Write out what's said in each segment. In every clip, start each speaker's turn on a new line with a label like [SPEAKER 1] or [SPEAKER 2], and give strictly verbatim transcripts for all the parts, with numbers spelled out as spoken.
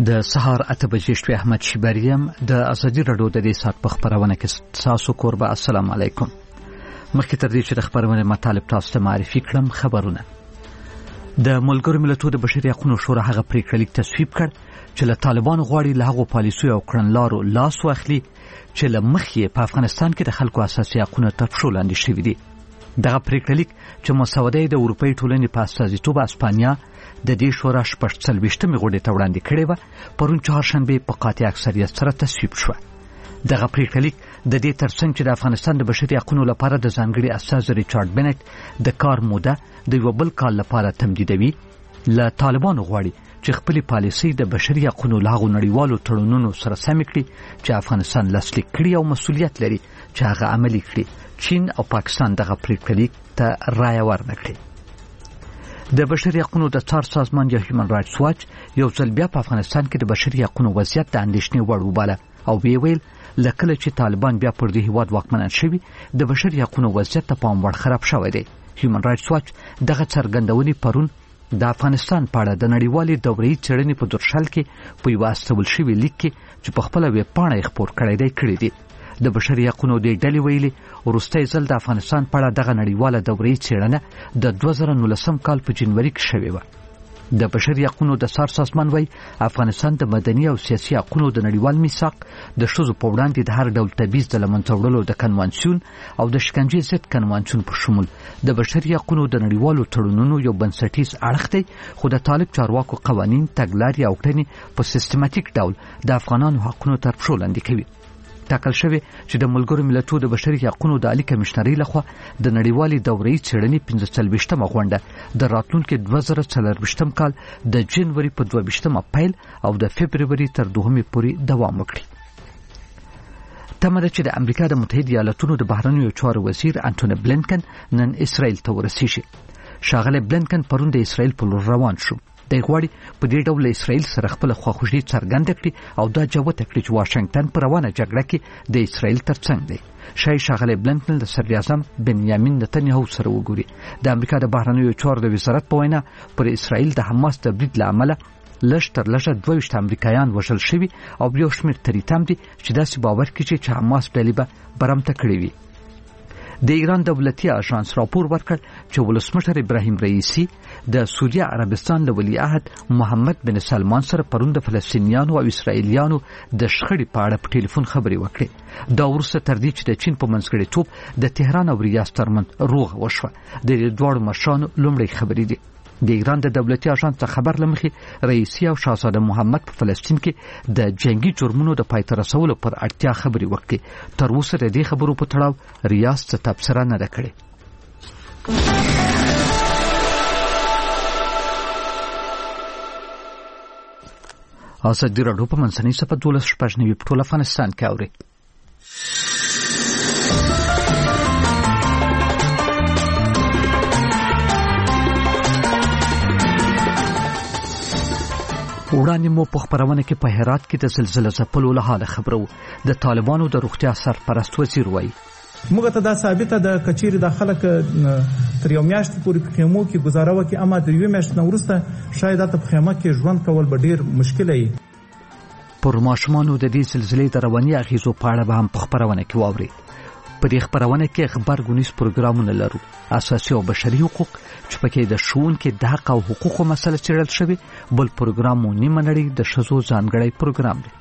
[SPEAKER 1] د سهار اته بجې شوې. احمد شیبریم د ازادي رادیو د دې سات په خبرونه کې تاسو کوربه. السلام علیکم. مخکې تر دې چې د خبرونه مطالب تاسو ته معرفي کړم، خبرونه د ملګرو ملتونو د بشري حقوقو شورا هغه پریکړه لیک تصویب کړ چې له طالبانو غواړي له هغو پالیسیو او کړنلارو لاس واخلي چې له مخې په افغانستان کې د خلکو اساسي حقوقو تر پښو لاندې شوي دي. دغه پریکړه لیک چې مسوده د اروپאי ټولنې په استازیتوب اسپانیا د دې شورا شپږ څلوېښتمې غونډې ته وړاندې کړې وه، پرون چهارشنبه په قاطع اکثریت سره تصویب شوه. دغه پریکړه لیک د دې ترڅنګ چې د افغانستان د بشري حقوقو لپاره د ځانګړي استاذ ریچارډ بنټ د کار موده د یو بل کال لپاره تمدیدوي، له طالبانو غواړي چې خپل پالیسي د بشري حقوقو له هغو نړیوالو تړونونو سره سم کړي چې افغانستان لاسلیک کړي او مسؤلیت لري چې هغه عملي کړي. چین او پاکستان دغه پریکړه لیک ته رایه ورنکړي. د بشري حقوقو د څار سازمان یا هیومن رائټس واچ یو ځل بیا په افغانستان کې د بشري حقوقو وضعیت د اندېښنې وړ وباله او وی ویل لکه چې طالبان بیا پر دې هیواد واکمنان شوي، د بشري حقوقو وضعیت ته پام وړ خراب شوی دی. هیومن رائټس واچ دغه څرګندونې پرون د افغانستان په اړه د نړیوالې دوره‌ای څېړنې په درشل کې په یو استول شوی لیک کې چې په خپل ویب پاڼه یې خپور کړی دی کړی دی. د بشري حقوقو د ډلې ویلي وروستی ځل د افغانستان په اړه دغه نړیواله دوره‌ای څېړنه د دوه زره نولسم کال په جنوري کې شوې وه. د بشري حقوقو د څار سازمان وایي افغانستان د مدني او سیاسي حقوقو د نړیوال میثاق، د ښځو په وړاندې د هر ډول تبعیض د له منځه وړلو د کنوانسیون او د شکنجې ضد کنوانسیون په شمول د بشري حقوقو د نړیوالو تړونونو یو بنسټیز اړخ دی، خو د طالب چارواکو قوانین، تګلارې او کړنې په سیستماتیک ډول د افغانانو حقوقو تر پښو لاندې کوي. ټاکل شوی چې د ملګرو ملتونو د بشري حقوقو د عالی کمشنرۍ لخوا د نړیوالې دوره‌ای څېړنې پنځه څلوېښتمه غونډه د راتلونکي دوه زره څلرویشتم کال د جنوري په دوه ویشتمه پیل او د فبروري تر دوهمې پورې دوام وکړي. تمه ده چې د امریکا د متحده ایالاتونو د بهرنیو چارو وزیر انټونی بلینکن نن اسرائیل ته ورسیږي. ښاغلی بلینکن پرون د اسرائیل په لور روان شو. د غواړي په دې ډول اسرائیل سره خپل خواخوږي څرګنده کړي او دا جوته کړي چې واشنگټن پر روانه جګړه کې د اسرائیل ترڅنګ دی. شای ښاغلی بلینکن د صدر اعظم بنیامین نتنیاهو سره وګوري. د امریکا د بهرنیو چارو د وزارت په وینا پر اسرائیل د حماس د برید له امله لږ تر لږه دوه ویشت امریکایان وژل شوي او یو شمېر تریتم دي چې داسې باور کوي چې حماس ډلې به برمته کړې وي. د ایران دولتي اژانس راپور ورکړ چې ولسمشر ابراهیم رئیسی د سوریه عربستان له ولیعهد محمد بن سلمان سره پرون د فلسطینیانو او اسرائیلیانو د شخړې په اړه په ټلیفون خبرې وکړې. دا وروسته تر دې چې د چین په منځګړیتوب د تهران او ریاض ترمنځ روغه وشوه. د دواړو مشرانو لومړی خبرې دي. د ایران د دولتي اژانس خبر لمخې رئیسی او شاهزاده محمد په فلسطین کې د جنگي جرمونو د پای ته رسولو پر اړتیا خبرې وکړي. تر اوسه د دې خبرو په تړاو ریاض څه تبصره نه ده کړې. ازادي راډیو په منځنۍ صفحه دولس شپږ نوي په ټول افغانستان کې اوري. وړاندې مو په خبرونه کې په هرات کې د زلزلې ځپلو له حاله خبرو. د طالبانو د روغتیا سرپرست وزیر وایي
[SPEAKER 2] موږ ته دا ثابته د کچېرې د خلک تر یو میاشتې پورې په خیمو کې گزاره وکړي، اما د یوې میاشتې نه وروسته شاید هلته په خیمه کې ژوند کول به ډېر مشکله وي.
[SPEAKER 1] پر ماشومانو د دې زلزلې د رواني اغېزو په اړه به هم په خبرونه کې واورئ. په دې خبرونه کې خبرګونیز پروګرامونه لرو، اساسي او بشري حقوق چې پکې د ښوونکو د حق او حقوقو مسله څېړل شوې، بل پروګرام مو نیمه نړۍ د ښځو ځانګړی پروګرام دی.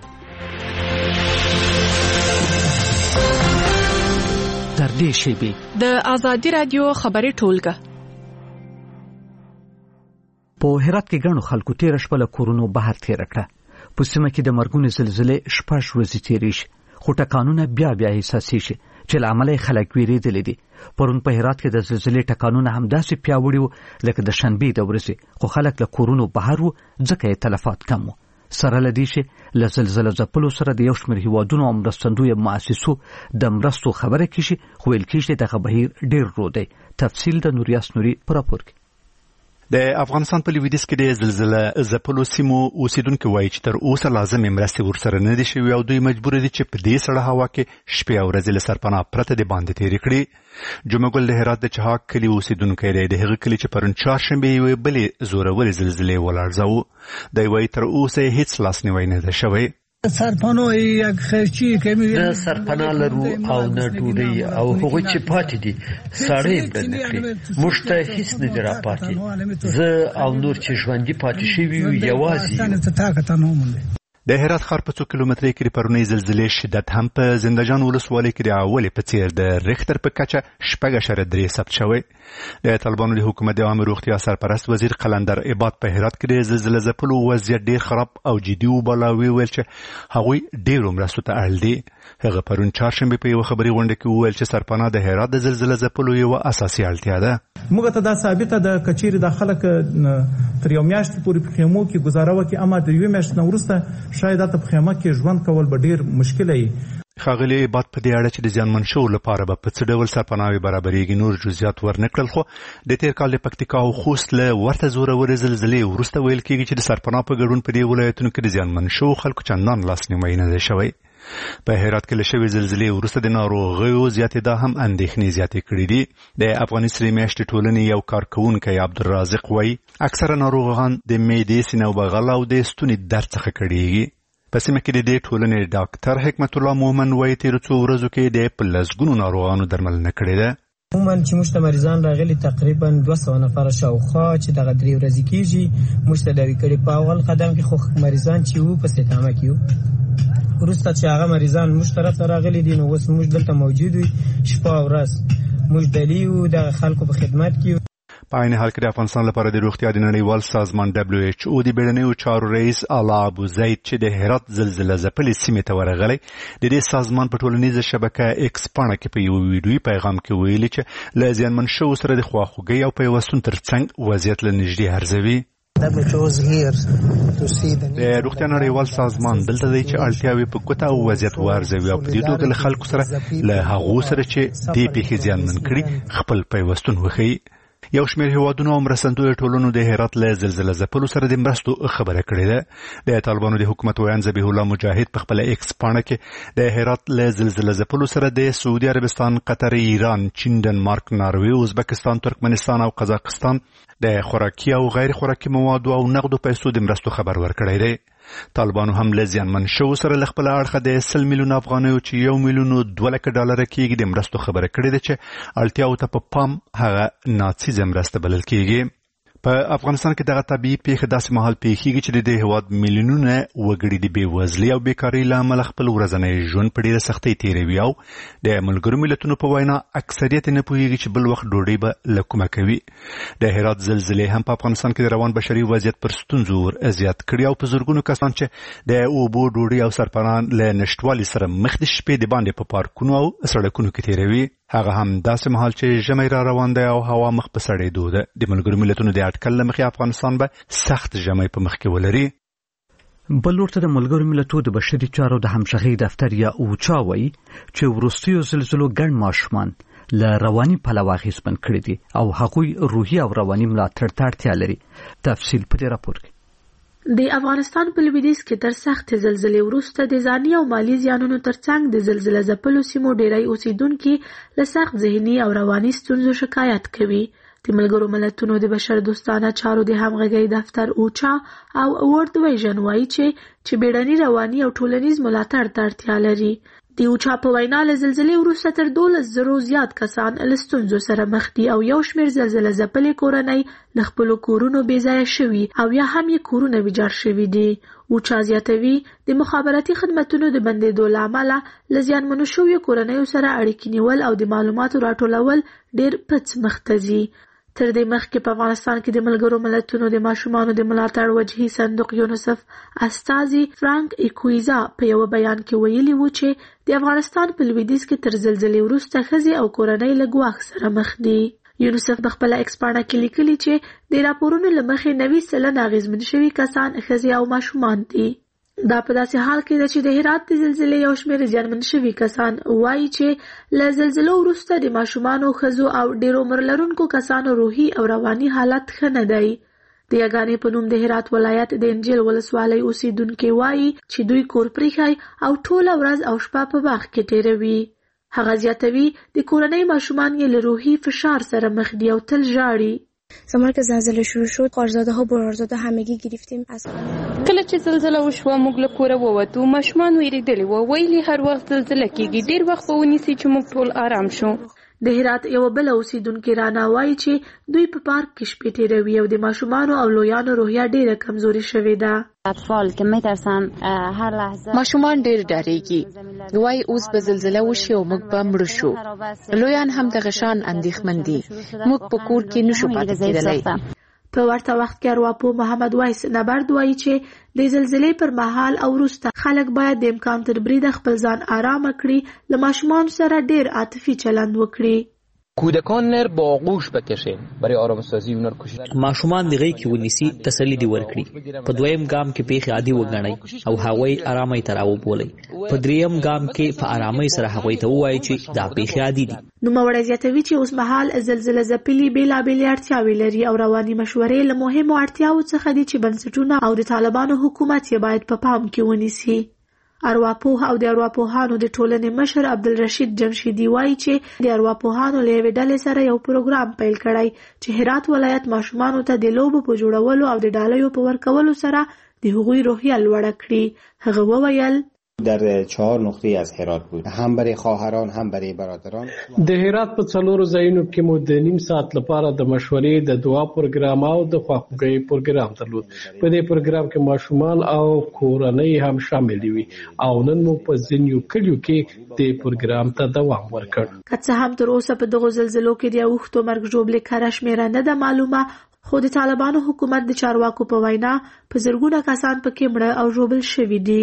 [SPEAKER 1] تر دې شیبې
[SPEAKER 3] د ازادي رادیو خبري ټولګه
[SPEAKER 1] په هرات کې ګڼو خلکو تیر شپه له کورونو بهر تیر کړه. په سیمه کې د مرګونې زلزلې شپږ ورځې تیرې شي، خو ټکانونه بیا بیا احساسي شي چې له امله خلک ویرېدلي دي. پرون په هرات کې د زلزلې ټکانونه همداسې پیاوړي وو لکه د شنبې د ورځې، خو خلک له کورونو بهر وو ځکه یې تلفات کم وو. سره له دې چې له زلزلې ځپلو سره د یو شمېر هیوادونو او مرستندویه مؤسسو د مرستو خبره کیږي، خو ویل کېږي دغه بهیر ډېر رو دی. تفصیل د نوریاس نوري په راپور کې.
[SPEAKER 4] د افغانستان په لویدیځ کې د زلزلې ځپلو سیمو اوسیدونکو وایي چې تر اوسه لازمې مرستې ورسره نه دي شوي او دوی مجبور دي چې په دې سړه هوا کې شپې او ورځې له سرپناه پرته د باندې تېرې کړي. جمعه ګل د هرات د چهاک کلي اوسیدونکی دی. د هغه کلي چې پرون چهارشنبې یوې بلې زورورې زلزلې ولړزاوه. دی وایي تر اوسه یې هېڅ لاسنیوی نه دی شوی.
[SPEAKER 5] سرپناه یک خرچی که میگه سرپناه لرو او نه ډوډۍ او هغوی چې پاتې دي ساړه یې بل نه کړي. موږ ته هېڅ نه دي را پاتې. زه او نور چې ژوندي پاتې شوي یو یوازې.
[SPEAKER 4] د هرات ښار په څو کیلومترۍ کې د پرونۍ زلزلې شدت هم په زندهجان ولسوالۍ کې د اولې په څېر د ریختر په کچه شپږ اعشاریه درې ثبت شوی. د طالبانو د حکومت د عامه روغتیا سرپرست وزیر قلندر عباد په هرات کې د زلزلې ځپلو وضعیت ډېر خراب او جدي وباله. وویل چې هغوی ډېرو مرستو ته اړ دي. هغه پرون چهارشنبې په یوه خبري غونډه کې وویل چې سرپناه د هرات د زلزلې ځپلو یوه اساسي اړتیا ده.
[SPEAKER 2] موږ ته دا ثابته ده که چیرې دا خلک تر یو میاشتې پورې په خیمو کې ګزاره وکړي، اما د یوې میاشتې نه وروسته شاید هلته په خیمه کې ژوند کول به ډېر مشکله وي.
[SPEAKER 4] ښاغلي عباد په دې اړه چې د زیانمن شوو لپاره به په څه ډول سرپناوې برابرېږي نور جزئیات ورنه کړل. خو د تېر کال د پکتیکا او خوست له ورته زورورې زلزلې وروسته ویل کېږي چې د سرپناه په ګډون په دې ولایتونو کې د زیانمن شوو خلکو چندان لاسنیوی نه دی شوی. په هرات کې له شوې زلزلې وروسته د ناروغیو زیاتېدا هم اندېښنې زیاتې کړې دي. د افغاني سرې میاشتې ټولنې یو کارکوونکی عبدالرازق وایي اکثره ناروغان د معدې، سینه او بغل او د ستوني درد څخه کړېږي. په سیمه کې د دې ټولنې ډاکټر حکمت الله مومن وایي تېرو څو ورځو کې د په لسګونو ناروغانو درملنه کړې ده.
[SPEAKER 6] عموما چې موږ ته مریضان راغلي تقریبا دوه سوه نفره شاوخوا چې دغه درې ورځې کېږي موږ تداوي کړي. په اول قدم کې خو مریضان چې وو په استقامه کې وو، وروسته چې هغه مریضان موږ طرف ته راغلي دي نو اوس موږ دلته موجود وي شپه او ورځ موږ دلي وو دغه خلکو په خدمت کې.
[SPEAKER 4] په عین حال کې د افغانستان لپاره د روغتیا د نړیوال سازمان دبلیو ایچ او د بیړنیو چارو رئیس اعلی ابو زید چې د هرات زلزله ځپلې سیمې ته ورغلی، د دې سازمان په ټولنیزه شبکه ایکس پاڼه کې په یو ویډیویي پیغام کې ویلي چې له زیانمن شوو سره د خواخوږۍ او پیوستون ترڅنګ وضعیت له نږدې ارزوي. د روغتیا نړیوال سازمان دلته دی چې اړتیاوې په ګوته او وضعیت وارزوي او په دې توګه له خلکو سره له هغو سره چې دې پیښې زیانمن کړي خپل پیوستون وښیي. یو شمېر هیوادونو او مرستندویو ټولنو د هرات له زلزله ځپلو سره د مرستو خبره کړې ده. د طالبانو د حکومت ویان ذبیح الله مجاهد په خپله ایکس پاڼه کې د هرات له زلزله ځپلو سره د سعودي عربستان، قطر، ایران، چین، ډنمارک، ناروې، ازبکستان، ترکمنستان او قزاقستان د خوراکي او غیر خوراکي موادو او نقدو پیسو د مرستو خبر ورکړی دی. طالبانو هم له زیانمن شوو سره له خپله اړخه د سل میلیون افغانیو چې یو میلیون و دوه لکه ډالره کېږي د مرستو خبره کړې ده چې اړتیاو ته په پام هغه ناڅیزه مرسته بلل کېږي. په افغانستان کې دغه طبیعي پیښه داسې مهال پیښیږي چې د دې هېواد میلیونونه وګړي د بېوزلۍ او بېکارۍ له امله خپل ورځنی ژوند په ډېره سختۍ تېروي او د ملګرو ملتونو په وینا اکثریت نه پوهېږي چې بل وخت ډوډۍ به له کومه کوي. د هرات زلزلې هم په افغانستان کې د روان بشري وضعیت پر ستونزو ور زیات کړي او په زرګونو کسان چې د اوبو، ډوډۍ او سرپناه له نشتوالي سره مخ د شپې د باندې په پارکونو او سړکونو کې تېروي. هغه هم داسې مهال چې ژمی را روان دی او هوا مخ په سړېدو ده. د ملګرو ملتونو د اټکل له مخې افغانستان به سخت ژمی په مخ کې ولري.
[SPEAKER 1] بل ورته د ملګرو ملتونو د بشري چارو د همغږۍ دفتر یا اوچا وایي چې وروستیو زلزلو ګڼ ماشومان له رواني پلوه اغېزمن کړي دي او هغوی روحي او رواني ملاتړ ته اړتیا لري. تفصیل په دې راپور کې.
[SPEAKER 7] د افغانستان په لویدیځ کې تر سخت زلزلې وروسته د ځاني او مالی زیانونو ترڅنګ د زلزله ځپلو سیمو ډیری اوسیدونکي له سخت ذهني او رواني ستونزو شکایت کوي. د ملګرو ملتونو د بشر دوستانه چارو د همغږۍ دفتر اوچا او ورلد ویژن وایي چې چې بیړني رواني او ټولنیز ملاتړ ته اړتیا لري. د اوچا په وینا له زلزلې وروسته تر دولس زرو زیات کسان له ستونزو سره مخ دي او یو شمېر زلزله ځپلې کورنۍ له خپلو کورونو بې ځایه شوي او یا هم یې کورونه ویجاړ شوي دي. اوچا زیاتوي د مخابراتي خدمتونو د بندېدو له امله له زیانمنو شویو کورنیو سره اړیکې نیول او د معلوماتو راټولول ډېر پڅ مخ ته ځي. تر دې مخکې په افغانستان کې د ملګرو ملتونو د ماشومانو د ملاتړ وجهي صندوق یونیسف استازي فرانک ایکویزا په یو بیان کې ویلي و چې د افغانستان په لویدیځ کې تر زلزلې وروسته ښځې او کورنۍ له ګواښ سره مخ دي. یونیسف په خپله ایکس پاڼه کې لیکلي چې د راپورونو له مخې نوي سلنه اغېزمن شوي کسان ښځې او ماشومان دي. دا په داسې حال کې ده چې د هرات د زلزلې یو شمېر زیانمن شوي کسان وایي چې له زلزلو وروسته د ماشومانو، ښځو او ډېرو عمر لرونکو کسانو روحي او رواني حالت ښه نه دی. د یګانې په نوم د هرات ولایت د انجیل ولسوالۍ اوسیدونکي وایي چې دوی کور پریښی او ټوله ورځ او شپه په باغ کې تېروي. هغه زیاتوي د کورنۍ ماشومان یې له روحي فشار سره مخ دي او تل ژاړي.
[SPEAKER 8] زمان که زلزله شروع شد خارزاده ها برارزاده همگی گرفتیم از
[SPEAKER 3] کله چې زلزله وشوه موږ له کوره ووتو، ماشومان ویریدلي وو، ویلي هر وخت زلزله کېږي، ډېر وخت به ونیسي چې موږ ټول آرام شو.
[SPEAKER 7] د هرات یوه بله اوسیدونکې رانا وایي چې دوی په پارک کې شپې تېروي او د ماشومانو او لویانو روحیه ډېره کمزوري شوې ده.
[SPEAKER 9] ماشومان ډېر ډارېږي، وایي اوس به زلزله وشي او موږ به مړه شو. لویان هم دغه شان اندېښمن دي، موږ په کور کې نشو پاتې کېدلی.
[SPEAKER 7] په ورته وخت کې ارواپوه محمد وایس نبرد وایي چې د زلزلې پر مهال او وروسته خلک باید د امکان تر بریده خپل ځان آرامه کړي، له ماشومانو سره ډېر عاطفي چلند وکړي.
[SPEAKER 10] کودکان نر با آغوش بکشین برای آرامسازی اونر کوشش.
[SPEAKER 11] ماشومان دغه کې ونیسي، تسلی دی ورکړي. په دویم ګام کې پیښه عادي وګڼي او هغوی آرامۍ ته راوبولي. په دریم ګام کې په آرامۍ سره هغوی ته ووایي چې دا پیښه عادي دي.
[SPEAKER 7] نوموړی زیاتوي چې اوس مهال زلزله ځپلي بېلابېلې اړتیاوې لري او رواني مشورې له مهمو اړتیاوو څخه دي چې بنسټونه او د طالبانو حکومت یې باید په پام کې ونیسي. ارواپوه او د ارواپوهانو د ټولنې مشر عبدالرشید جمشیدي وایي چې د ارواپوهانو له یوې ډلې سره یو پروګرام پیل کړی چې هرات ولایت ماشومانو ته د لوبو په جوړولو او د ډالیو په ورکولو سره د هغوی روحیه لوړه کړي. هغه وویل
[SPEAKER 12] در چهار نقطه از هرات بود، هم برای خواهران هم برای برادران.
[SPEAKER 13] د هرات په څلورو ځایونو کې مو د نیم ساعت لپاره د مشورې، د دعا پروګرام او د خواخوږۍ پروګرام درلود. په دې پروګرام کې ماشومان او کورنۍ هم شامل وي او نن مو په ځینو کلیو کې د پروګرام ته دوام ورکړ.
[SPEAKER 7] که څه هم تر اوسه په دغو زلزلو کې د اوښتو مرګ ژوبلې کره شمېره نه ده معلومه، خو د طالبانو حکومت د چارواکو په وینا په زرګونه کسان پکې مړه او ژوبل شوي دي.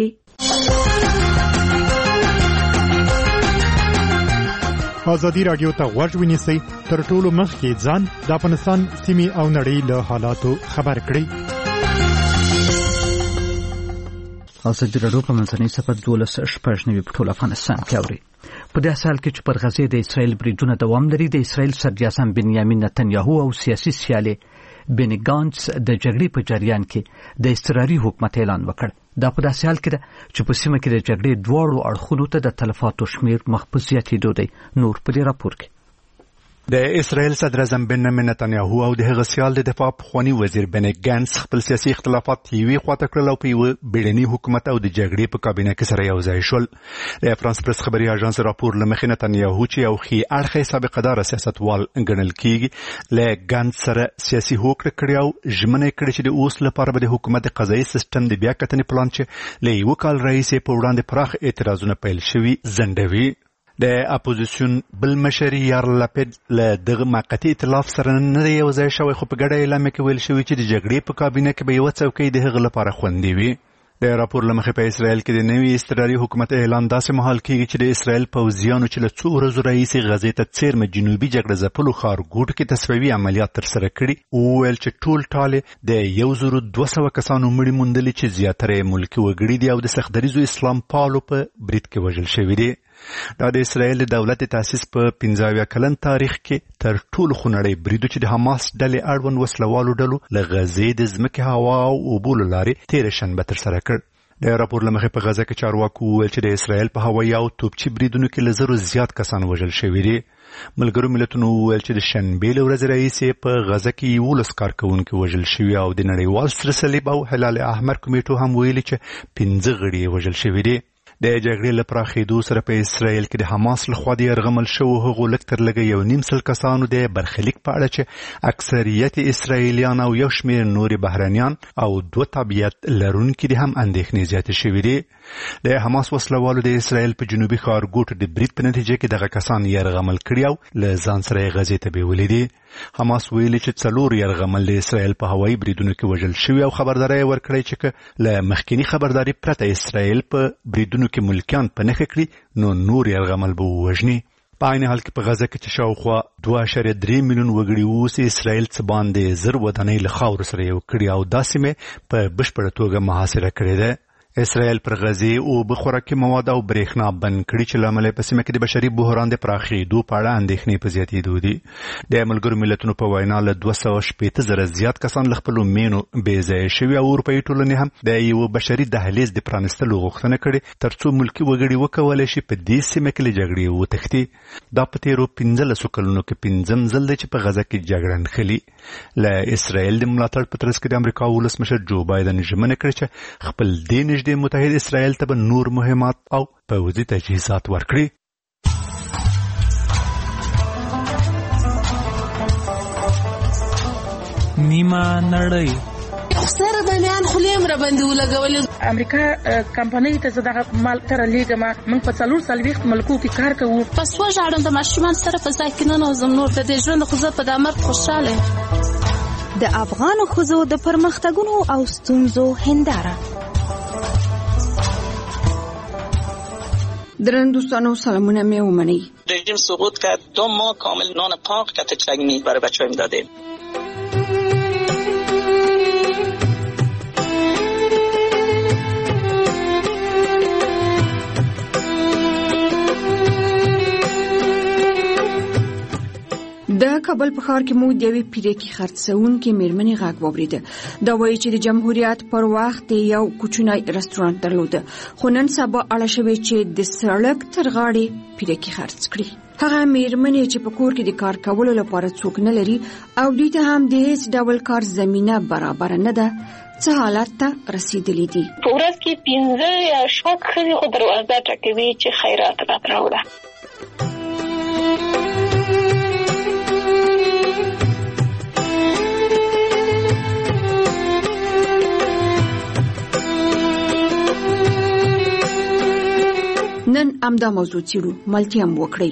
[SPEAKER 14] ازادي راډیو ته غوږ ونیسئ، تر ټولو مخکې ځان د افغانستان سیمې او نړۍ له حالاتو خبر کړئ.
[SPEAKER 1] ازادي راډیو په منځنۍ صفحه دولس شپږ نوي په ټول افغانستان کې اوري. په دې حال کې چې پر غزې د اسرائیل بریدونه دوام لري، د اسرائیل صدراعظم بنیامین نتنیاهو او سیاسي سیالي بنی گانټس د جګړې په جریان کې د اضطراري حکومت اعلان وکړ. دا په داسې حال کې ده چې په سیمه کې د جګړې دواړو اړخونو ته د تلفاتو شمېر مخ په زیاتېدو دی. نور په دې راپور کې
[SPEAKER 4] د اسرائیل صدر اعظم بنیامین نتنیاهو او د هغه سیال د دفاع پخوانی وزیر بنی ګانټس خپل سیاسي اختلافات یوې خواته کړل او په یوه بیړني حکومت او د جګړې په کابینه کې سره یو ځای شول. د فرانس پرس خبري اژانس راپور له مخې نتنیاهو چې یو ښې اړخی سابقه داره سیاستوال ګڼل کېږي، له ګانټس سره سیاسي هوکړه کړې او ژمنه یې کړې چې د اوس لپاره به د حکومت د قضایي سیستم د بیا کتنې پلان چې له یوه کال راهیسې په وړاندې پراخ اعتراضونه پیل شوي ځنډوي. د اپوزیسیون بل مشر یار لپید له دغه موقتي ائتلاف سره نه دی یو ځای شوی، خو په ګډه اعلامیه کې ویل شوي چې د جګړې په کابینه کې به یوه څوکۍ د هغه لپاره خوندي وي. د راپور له مخې په اسرائیل کې د نوي اضطراري حکومت اعلان داسې مهال کېږي چې د اسرائیل پوځیانو چې له څو ورځو راهیسې غزې ته څیرمه جنوبي جګړه ځپلو ښارګوټو کې تصفیوي عملیات ترسره کړي، وویل چې ټول ټال د یو زرو دوه سوه کسانو مړي موندلي چې زیاتره یې ملکي وګړي دي او د سختدریځو اسلام پالو په برید کې وژل شوي دي. دا د اسرائیل د دولت تاسیس په پنځه اویا کلن تاریخ کې تر ټولو خونړی بریدو چې د حماس ډلې اړوند وسلوالو ډلو له غزې د ځمکې هوا او اوبو له لارې تېره شنبه ترسره کړ. د راپور له مخې په غزه کې چارواکو وویل چې د اسرائیل په هوایي او توپچي بریدونو کې له زرو زیات کسان وژل شوي دي. ملګرو ملتونو وویل چې د شنبې له ورځې راهیسې په غزه کې یولس کارکوونکي وژل شوي او د نړیوال سره صلیب او هلال احمر کمیټو هم ویلي چې پنځه غړي وژل شوي دي. د جګړې له پراخېدو سره په اسرائیل کې د حماس لخوا د یرغمل شوو هغو لږ تر لږه یو نیم سل کسانو د برخلیک په اړه چې اکثریت اسرائیلیان او یو شمېر نورې بهرنیان او دوه تابعیت لرونکي دي هم اندېښنې زیاتې شوي دي. د حماس وسلوالو د اسرائیل په جنوبي ښارګوټو د برید په نتیجه کې دغه کسان یرغمل کړي او له ځان سره یې غزې ته بیولي دي. حماس ویلي چې څلور یرغمل د اسرائیل په هوایي بریدونو کې وژل شوي او خبرداری یې ورکړی چې که له مخکینی خبرداری پرته اسرائیل په بریدونو کې ملکیان په نښه کړي نو نور یرغمل به ووژني. په عین حال کې په غزه کې چې شاوخوا دوه اعشاریه درې میلیون وګړي اوسي، اسرائیل څه باندې زر ودانۍ له خاورو سره یو کړي او دا سیمې په بشپړه توګه محاصره کړې ده. اسرائیل پر غزه او بخوراکي مواد او برېښنا بند کړي چې لامل په سیمه کې د بشري بحران د پراخېدو په اړه اندېښنې په زیاتېدو دي. د ملګرو ملتونو په وینا له دوه سوه شپېته زره زیات کسان له خپلو مینو بې ځایه شوي او اروپایي ټولنې هم د یو بشري دهلیز د پرانستلو غوښتنه کړې تر څو ملکي وګړي وکولی شي په دې سیمه کې له جګړې وتښتي. دا په تېرو پنځلسو کلونو کې پنځم ځل دی چې په غزه کې جګړه نښلي. له اسرائیل د ملاتړ په ترڅ کې د امریکا ولسمشر جو بایدن ژمنه کړې چې خپل دې نږدې متحد اسرائیل ته به نور مهمات او پوځي تجهیزات ورکړي.
[SPEAKER 15] نیمه نړۍ
[SPEAKER 16] سره د میان خلیم را باندې ولګولې.
[SPEAKER 17] امریکا کمپنۍ ته زده مال تر لیګه ما من په څلور سلويخت ملکو کې کار کوو.
[SPEAKER 16] پس وژاړم د ماشومان سره په ځای کې نه نوزم نور د دې ژوند خو زه په د امر خوشاله.
[SPEAKER 8] د افغان ښځو د پرمختګونو او ستونزو هنداره.
[SPEAKER 18] درن دوستانو سلامونه می ومنی.
[SPEAKER 19] رژیم سقوط کرد، دو ماه کامل نان پاک کت چگنی برای بچه‌ها میدادیم.
[SPEAKER 18] د کابل په ښار کې مو د یوې پیرکي خرڅونکې میرمنې غږ واورېده. دا وایي چې د جمهوریت پر وخت یو کوچنی رستورانت درلوده، خو نن سبا اړه شوې چې د سړک تر غاړې پیرکي خرڅ کړي. هغه میرمنې چې په کور کې د کار کولو لپاره څوک نه لري او دوی ته هم د هیڅ ډول کار زمینه برابر نه ده، څه حالت ته رسیدلې دي.
[SPEAKER 20] په ورځ کې پنځه یا شپږ ښځې خو دروازه ټکوي چې خیرات راته راوړه.
[SPEAKER 18] نن امدا موضوع چیرو ملتي هم وکړي.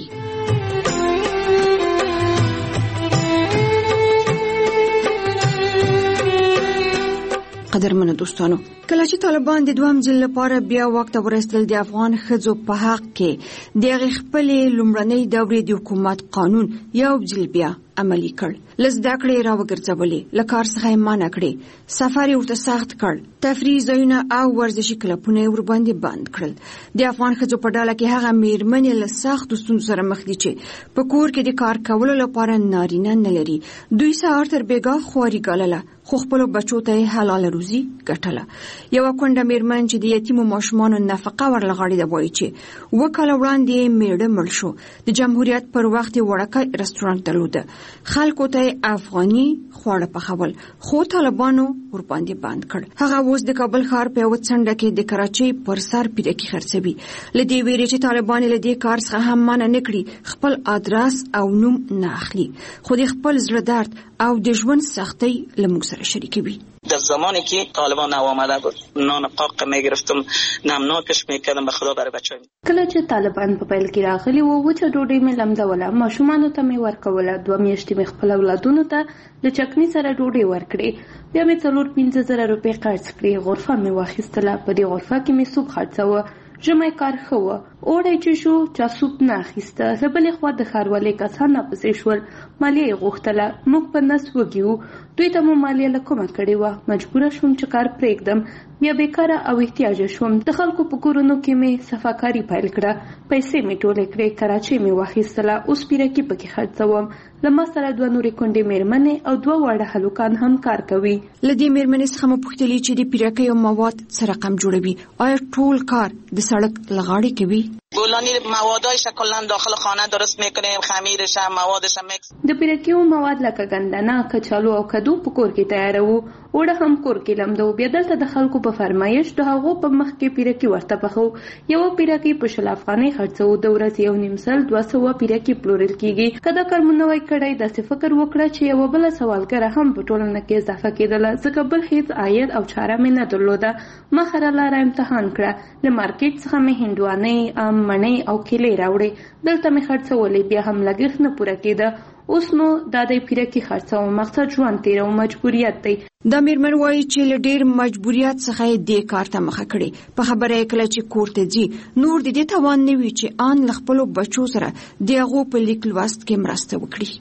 [SPEAKER 18] قدرمنو دوستانو، کله چې طالبان د دوام ځل لپاره بیا وخت ورستل د افغان ښځو په حق کې د خپل لومړنۍ دورې د حکومت قانون یو ځل بیا عملی کړ. لزدا کړې را وګرځولې، لکار څخه مانع کړې، سفر ورته سخت کړ، تفریح ځایونه او ورزشي کلبونه ور باندې بند کړل. د افغان ښځو په ډله کې هغه میرمنې له سخت ستونزو سره مخ دي چې په کور کې د کار کولو لپاره نارینه نه لري. دوی سهار تر بیګا خواري ګالله، خو خپل بچو ته حلال روزي ګټله. یو کونډه میرمن چې د یتیمو ماشومانو نفقه ورلغړې ده وایي چې وکاله وړاندې میړه مړ شو، د جمهوریت پر وخت وړکه رستورانت درلوده، خلکو ته افغاني خواړه پخول، خو طالبانو ور باندې بند کړ. هغه اوس د کابل ښار په یو څنډه کې د کراچۍ پر سر پیرکي خرڅوي. لدی ویری چې طالبان له دې کار څخه هم منع نکړي، خپل ادرس او نوم نه اخلي، خو د خپل زړه درد او د ژوند سختۍ لموږ سره شریکوي.
[SPEAKER 19] در زمانی که طالبان نو آمده بود نان پاک میگرفتم، نمناکش میکردم، به خدا برای بچه‌ها.
[SPEAKER 3] کله چې طالبان په پیل کې راغلي وو، وچه ډوډۍ مې لمدوله، ماشومانو ته مې ورکوله، دوه میاشتې مې خپل اولادونو ته د چکني سره ډوډۍ ورکړې، بیا مې څلور پنځه زره روپۍ قرض کړې، غرفه مې واخیستله، په دې غرفه کې مې سوپ خرڅاوه، ژمی کار ښه وه، اوړی چې شو چا سوپ نه اخیسته، له بلې خوا د ښاروالۍ کسان راپسې شول، مالیه یې غوښتله، موږ په نس وږي وو، دوی ته مو مالیه له کومه کړې وه، مجبوره شوم چې کار پرېږدم، بیا بیکاره او احتیاجه شوم، د خلکو په کورونو کې مې صفاکاري پیل کړه، پیسې مې ټولې کړې، کراچۍ مې واخیستله، اوس پیرکي پکې خرڅوم، له ما سره دوه نورې کونډې میرمنې او دوه واړه هلکان هم کار کوي.
[SPEAKER 18] له دې میرمنې څخه مو پوښتلې چې د پیرکیو مواد څه رقم جوړوي، آیا ټول کار د سړک له غاړې کوي؟
[SPEAKER 19] گولانی موادایش کلا داخل خانه درست میکنیم، خمیرش هم موادش هم مکس.
[SPEAKER 3] د پیرکیو مواد لکه ګندنه، کچالو او کدو په کور کې تیاروو، اوړه هم کور کې لمدو، بیا دلته د خلکو په فرمایش د هغو په مخ کې پیرکي ورته پخو، یو پیرکي په شل افغانۍ خرڅو، د ورځې یو نیم سل دوه سوه پیرکي پلورل کیږي. کله کار مو نوی کړی داسې فکر وکړه چې یو بل سوالګر هم په ټولنه کې اضافه کېدله، ځکه بل هیڅ عاید او چاره مې نه درلوده. ما خره لاره امتحان کړه، له مارکیټ څخه مې هندوانۍ، ام، مڼې او کیلې راوړې، دلته مې خرڅولې، بیا هم لګښت نه پوره کېده. اوس نو دا د پیرکي خرڅو مقصد ژوند تیرو مجبوریت دی.
[SPEAKER 18] دا میرمن وایي چې له ډېر مجبوریت څخه یې دې کار ته مخه کړې. په خبره یې کله چې کور ته ځي نور د دې توان نه وي چې آن له خپلو بچو سره د هغو په لیک لوست کې مرسته وکړي.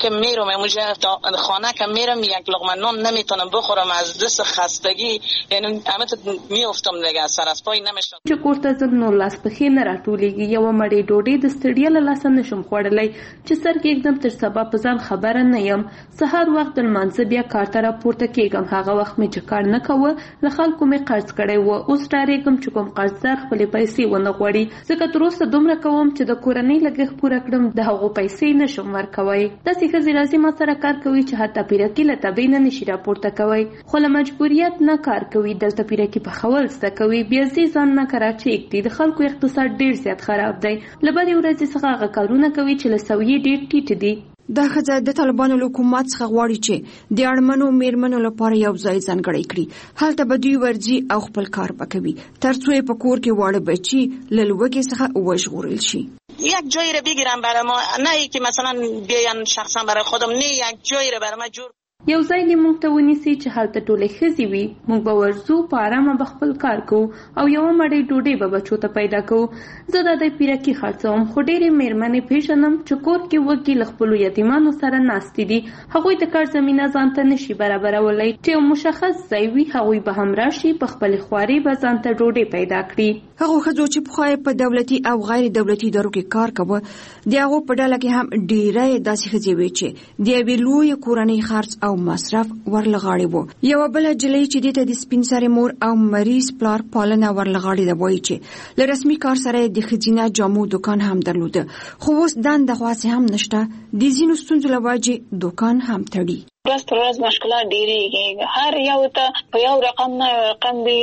[SPEAKER 19] که میرم اونجا خانه که میرم یک لقمه نان نمیتونم بخورم از دست خستگی، یعنی همه ته میافتم دیگه، سر از پای نمیشم.
[SPEAKER 3] چې کورته زم نو لاس پخې نه راټولېږي، یو مړې ډوډۍ د ستړیا له لاسه نشم خوړلی چې سر کېږدم تر سبا په ځان خبره نه یم. سهار وخت د لمانځه بیا کار ته راپورته کېږم، هغه وخت مې چې کار نه کوه له خلکو مې قرض کړی و. اوس ډارېږم چې کوم قرضدار خپلې پیسې ونه غواړي، ځکه تر اوسه دومره کوم چې د کورنۍ لګښت پوره کړم، د هغو پیسې نشم ورکوی. داسې ښځې راځي ما سره کار کوي چې حتی پیرکي له تبې نه نشي راپورته کوی، خو له مجبوریت نه کار کوي. دلته پیرکي پخول زده کوي، بیا ځي ځان نه کراچۍ ږدي. د خلکو اقتصاد ډېر زیات خراب دی، له بدې ورځې څخه هغه کارونه کوي چې له سویې ډېر ټیټ دي.
[SPEAKER 18] دا ښځه د طالبانو له حکومت څخه غواړي چې د اړمنو میرمنو لپاره یو ځای ځانګړی کړي، هلته به دوی ورځي او خپل کار به کوي تر څو په کور کې واړه بچي له لوږې څخه وژغورل شي.
[SPEAKER 19] یک جایی رو بگیرم برای ما، نه ای که مثلا بیان شخصا برای خودم، نه یک جایی رو برای ما جور
[SPEAKER 3] یو ځای دې موږ ته ونیسي چې هلته ټولې ښځې وي، موږ به ورځو، په ارامه به خپل کار کوو او یوه مړۍ ډوډۍ به بچو ته پیدا کوو. زه دا د پیرکي خرڅوم، خو ډېرې مېرمنې پېژنم چې کور کې وږي له خپلو یتیمانو سره ناستې دي، هغوی د کار زمینه ځان ته نشي برابرولی. چې یو مشخص ځای وي هغوی به هم راشي، په خپلې خوارۍ به ځان ته ډوډۍ پیدا کړي.
[SPEAKER 18] هغو ښځو چې پخوا په دولتي او غیر دولتي ادارو کې کار کوه، د هغو په ډله کې هم ډېری داسې ښځې وې چې د یوې لویې کورنۍ خرڅ او مصرف ورلغاړې وو. یوه بله نجلۍ چې دې ته د سپین سرې مور او مریض پلار پالنه ورلغاړې ده، وایي چې له رسمي کار سره د ښځینه جامو دوکان هم درلوده، خو اوس دنده خاصه هم نشته، د ځینو ستونزو له وجې دوکان هم تړي.
[SPEAKER 20] ورځ تر ورځ مشکلات ډېرېږي، هر یو ته په یو رقم نه رقم دی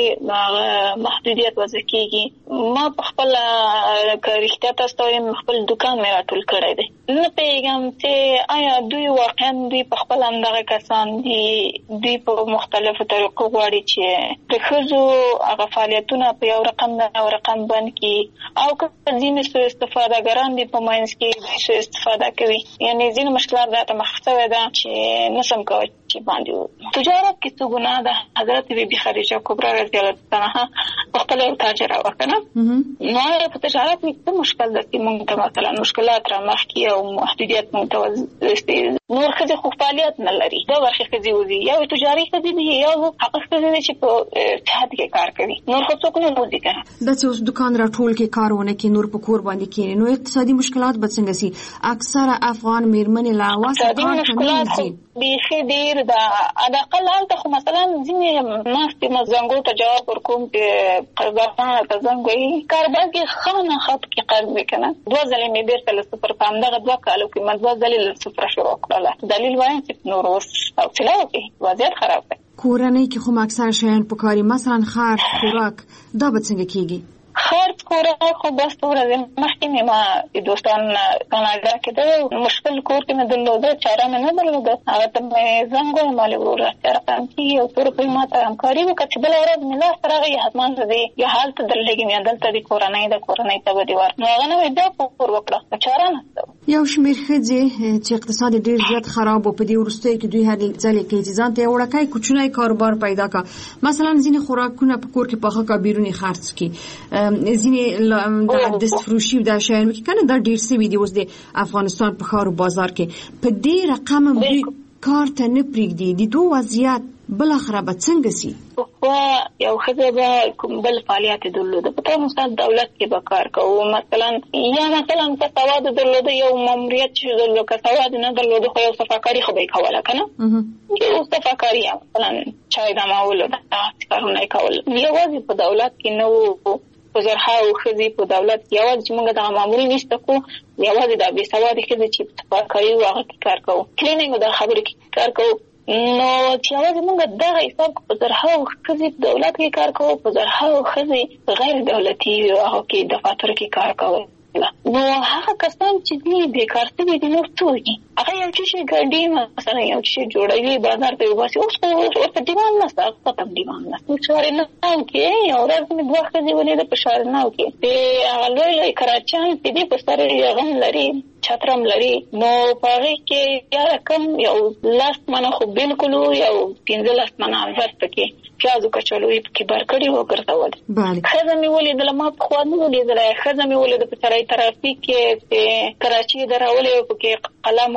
[SPEAKER 20] محدودیت وضع کېږي. ما په خپله که رښتیا تاسو ته وایم خپل دوکان مې راټول کړی دی. نه پوهېږم چې آیا دوی واقعا دوی په خپل همدغه کسان دي، دوی په مختلفو طریقو غواړي چې د ښځو هغه فعالیتونه په یو رقم نه یو رقم بند کړي، او که ځینې سوء استفادهګران دي په منځ کې دوی سوء استفاده کوي. یعنې ځینې مشکلات راته مخ شوی ده چې نشم کولی چې باندې تجارت کې څه ګناه ده. حضرت بی بی خدیجه کبرا رضی الله عنها خپل یو تاجره وه که نه، نو په تجارت کې څه مشکل ده چې موږ ته مثلا مشکلات را مخ کړي او محدودیت موږ ته نور ښځې خو فعالیت نه لري. دا برخې ښځې وځي، یو تجاري ښځې دي، یو هغه ښځې دي چې په صحت کې کار کوي، نور خو څوک نه وځي که نه.
[SPEAKER 18] دا چې اوس دوکان راټول کې کار ونه کړي، نور په کور باندې کښېني، نو اقتصادي مشکلات به څنګه سي؟ اکثره افغان میرمنې له هوسه کار ته نه وځي.
[SPEAKER 20] بیخي ډېر ده، حداقل هلته خو مثلا ځینې ناستې ما زنګو ته جواب ورکوم چې قرضدارانو ته زنګ وایي کاربار کې ښه نه ښه پکې قرض وي که نه. دوه ځلې مې بېرته له صفر په همدغه دوه کالو کې ما دوه ځلې له صفره شروع کړله. دلیل وایم چې نور اوس حوصله وکړي، وضعیت خراب دی.
[SPEAKER 18] کورنۍ کې خو اکثره شیان پکاري، مثلا خرڅ خوراک، دا به څنګه کېږي؟
[SPEAKER 20] خرڅ خوراک خو بس ورځې مخکې مې ما دوستان کاناډا کې ده، مشکل کور کې مې درلوده، چاره مې نه درلوده، هغه ته مې زنګ ووایم مالې ورور راسته رقم کېږي او څو روپۍ ما ته همکاري وکړه چې بله ورځ مې لاس ته راغی حتما زه دې یا هلته درلېږم یا دلته دې کورنۍ ده کورنۍ ته به دې ورکړم. نو هغه نه مې بیا پور وکړه، چاره نشته.
[SPEAKER 18] یو شمېر ښځې چې اقتصاد ډېر زیات خراب و، په دې وروستیو کې دوی هلې ځلې کوي چې ځان ته یو وړوکی کوچنی کاروبار پیدا کړه، مثلا ځینې خوراکونه په کور کې پاخه کړه، بیرون یې خرڅ کړي، ځینې د دستفروشي دا شیانو کې کنه دا ډېر سوي دي اوس د افغانستان په ښار او بازار کې. په دې رقم دوی کار ته نه پرېږدي، د دوی وضعیت بالاخره به څنګه سي؟
[SPEAKER 20] خو یو ښځه به کوم بل فعالیت درلوده، په تا مثلا دولت کې به کار کوو، مثلا یا مثلا که سواد درلوده یو ماموریت چې درلوده، که سواد نه درلوده خو یو صفاکاري خو به یې کوله که نه، یو صفاکاري مثلا چای دمولو داسې کارونه یې کول. یوازې په دولت کې نه وو، په زرهاو ښځې په دولت کې یوازې چې موږ دغه معمولي نشته کو، یوازې دا بې سوادې ښځې چې په صفاکاري وو هغه کې کار کوو، کلینینګ دا خبرې کې کار کوو. نو چې یوازې موږ دغه حساب په زرهاو ښځې په دولت کې کار کوو، په زرهاو ښځې په غیر دولتي هغو کې دفاترو کې کار کوو. نو هغه کسان چې دي بیکار شوي دي نور څه وکړي؟ هغه یو څه شي ګډي مثلا یو څه جوړوي بازار ته وباسي، اوس خو ورته ډیمانډ نشته، هغه ته ډیمانډ نشته. شارناو کې یو ورځ مې دوه ښځې ولیدې په شارناو کې، هغه لوی لوی کراچیان چې دي په سر یې غم لري، چترم لري، نو په هغې کې یا رقم یو لس منه خو بالکل یو پنځه لس منه انځر پکې پیازو کچالو یې پکې بار کړي وو ګرځول. ښځه مې ولیدله، ما پخوا نه ولیدله، ښځه مې ولیده په سرای ترافیک کې چې کراچي درولې وه، پکې قلم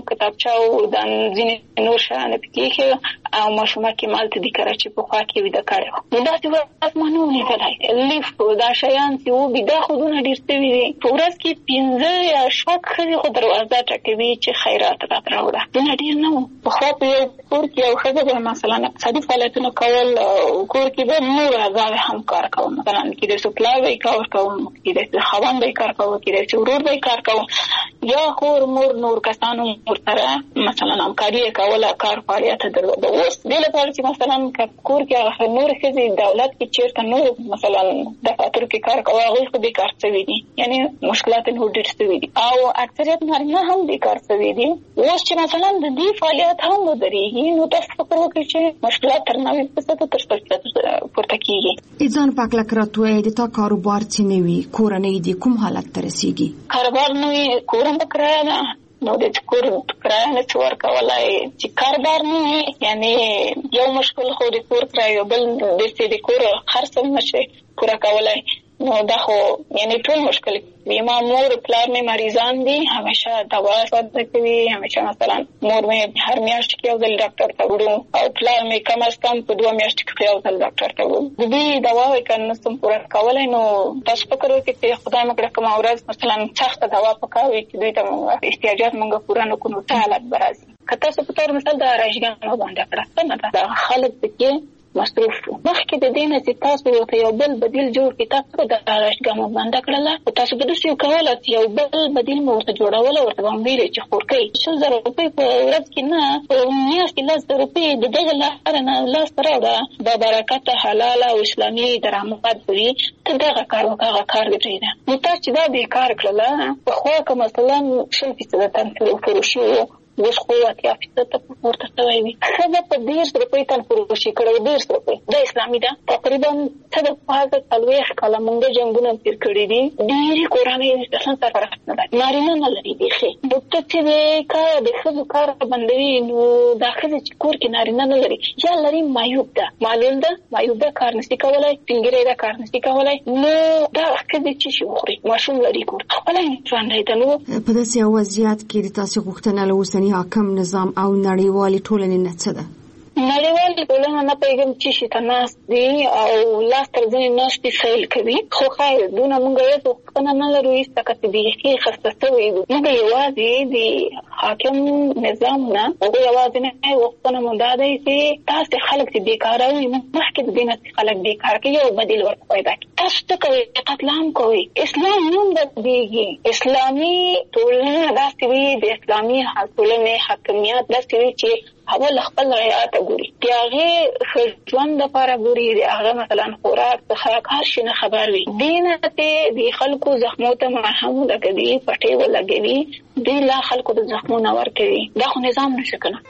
[SPEAKER 20] کتابچه او د ځینې نور شیان پکې او ماشومه کې مالته د کراچي په خوا کې ویده کړی نو داسې ورځ ما نه لیدلی لیفټ دا شیان چې وبي دا خودونه ډېر سوي دي په ورځ کې پنځه یا شپږ ښځې خو دروازه ټکوي چې خیرات راته راوړه دونه ډېر نه وو پخوا په یو کور کې یو ښځه به مثلا اقتصادي فعالیتونه کول کور کې به نور اعضاوې هم کار کوو مثلا کېدای شي پلار به یې کار کوو کېدای شي خاوند به یې کار کوو کېدای شي ورور به یې کار کوو یا خور مور نور کسانو ورسره مثلا همکاري یې کوله کار فعالیت درلوده اوس دې لپاره چې مثلا کور کې هغه نور ښځې دولت کې چېرته نور مثلا دفاترو کې کار کوي هغوی خو بیکار شوي دي یعنی مشکلات یې ډېر شوي دي او اکثریت نارینه هم بیکار شوي دي اوس چې مثلا د دې فعالیت هم ودرېږي نو تاسو فکر وکړئ چې مشکلات تر نوي فیصده تر شپږ فیصده پورته کېږي
[SPEAKER 18] ځان پاک لکه راته وایي د تا کاروبار څه نه وي کورنۍ دې کوم حالت ته رسېږي
[SPEAKER 20] کاروبار نه وي کور هم کرایه ده نو د کور کرایه نه څه ورکولی چې کاروبار نه وي یعنې یو مشکل خو د کور کرایه بل داسې د کور خرڅ هم نشي پوره کولی نو دا خو یعنی ټول مشکل وي ما مور پلار مې مریضان دي همیشه دوا صدقه کوي همیشه مثلا مور مې هر میاشت کې یو ځل ډاکټر ته وړو او پلار مې کم از کم په دوه میاشتو کې یو ځل ډاکټر ته وړو د دې دواوې که نشم پوره کولی نو تاسو فکر وکړئ چې خدای مو کړه کومه ورځ مثلا سخته دوا پکار وي چې دوی ته مونږ احتیاجات مونږ پوره نه کړو څه حالت به راځي که تاسو په طور مثال د راشګانو باندې کړه څه نه ده دغه خلک پکې مصروف مخکې د دې نه چې تاسو ورته یو بل بدیل جوړ کړئ تاسو د راشګانو باندې کړله تاسو به داسې وکوله چې یو بل بدیل مو ورته جوړوله ورته به مو ویلې چې خورکۍ شل زره روپۍ په ورځ کې نه په میاشت کې لس زره روپۍ د دغه لاره نه لاسته راوړه با برکته حلاله او اسلامي درآمد وي ته دغه کار وکړه هغه کار دې پرېږده نو تاسو چې دا بېکار کړله پخوا که مثلا شل فیصده تن فروشي وو اوس خو اتیا فیصده پورته شوی وي ښځه په دېرش روپۍ تن فروشي کړی دېرش روپۍ دا اسلامي ده تقریبا څه د پازه څلوېښت کاله موږ جنګونه تېر کړي دي ډېرې کورنۍ اصلا سرپرست نه لري نارینه نه لري بیخي نو ته چې د کار د ښځو کار بندوي نو دا ښځې چې کور کې نارینه نه لري یا لري معیوب ده معلول ده معیوب ده کار نشي کولی سپینګیری ده کار نشي کولی نو دا ښځې څه شي وخوري ماشوم لري کور خپله ژوندی ده نو
[SPEAKER 18] په داسې یو وضعیت کې د تاسو غوښتنه له اوسني حاکم نظام او نړیوالې ټولنې نه څه ده
[SPEAKER 20] نړیوالې ټولنه نه پوهېږم چې شي ته ناست دي او لاس تر ځینې ناستې سیل کوي خو خیر دونه موږ هېڅ غوښتنه نه لرو هېڅ طاقت بیخي خسته شوي دي موږ یوازې د حاکم نظام نه هغوی یوازې غوښتنه مو دا دی چې تاسې خلک چې بېکاره وي مخکې د دې نه چې خلک بېکاره کړي یو بدیل ورته پیدا کړي تاسو څه کوئ قتل عام کوئ اسلام نوم بدلېږي اسلامي ټولنه داسې وي د اسلامي ټولنې حاکمیت داسې وي چې اول خپل رعایت ګوري د هغې ژوند لپاره ګوري د هغه مثلا خوراک څښاک هر شي نه خبر وي دې نه ته د خلکو زخمو ته مرهم لګوي پټۍ ولګوي دوی لا خلکو د زخمو نه ورکوي دا خو نظام نشي کنه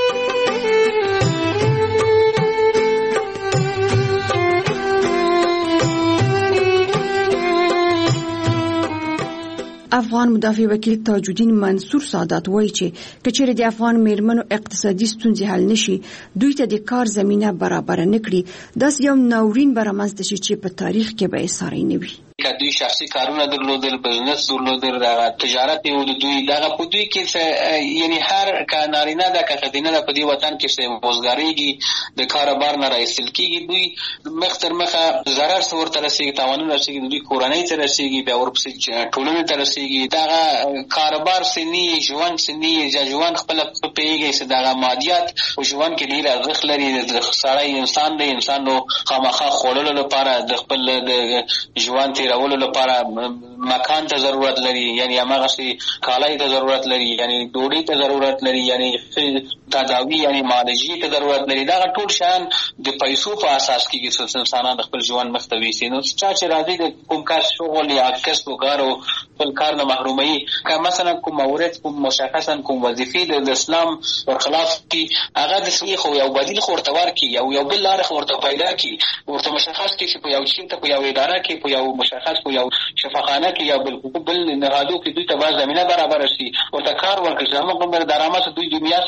[SPEAKER 18] افغان مدافع وکیل تاج الدین منصور سادات وایي چې کچېرې د افغان میرمنو اقتصادي ستونزې حل نشي دوی ته د کار زمینه برابر نه کړي داسې یو ناورین به رامنځته شي چې په تاریخ کې به یې ساری نه وي
[SPEAKER 21] که دوی شخصي کارونه درلودل بزنس درلودل تجارت یو د دوی دغه په دوی کې یعنی هر که نارینه ده که ښځینه ده په دې وطن کې چې وزګارېږي د کاروبار نه راایستل کېږي دوی مخ تر مخه ضرر څه ورته رسېږي تاوانونه رسېږي د دوی کورنۍ ته رسېږي بیا ورپسې ټولنې ته رسېږي دغه کاروبار سني ژوند سني یا ژوند خپله پوهېږي چې دغه مادیات په ژوند کې ډېر ارزښت لري د سړی انسان دی انسان نو خامخا خوړلو لپاره د خپل د ژوند تیرولو لپاره مکان ته ضرورت لري یعنی هماغسې کالای ته ضرورت لري یعنی ډوډۍ ته ضرورت لري یعنی تداوي یعنی معالجې ته ضرورت لري دغه ټول شیان د پیسو په اساس کېږي چې انسانان د خپل ژوند مخ ته ویسي نو چا چې راځي د کوم کار شغل یا کسب و کار او خپل کار نه محروموي که مثلا کوم مورد کوم مشخصا کوم وظیفې د اسلام ورخلاف دي هغه د سوي خو یو بدیل خو ورته ورکړي یو یو بل لاره خو ورته پیدا کړي ورته مشخص کړي چې په یو چېرته په یو اداره کې په یو مشخص په یو شفاخانه کې یا بل بل نهادو کې دوی ته باید زمینه برابره شي ورته کار ورکړي چې هماغومره درآمد دوی د میاشتې درلودې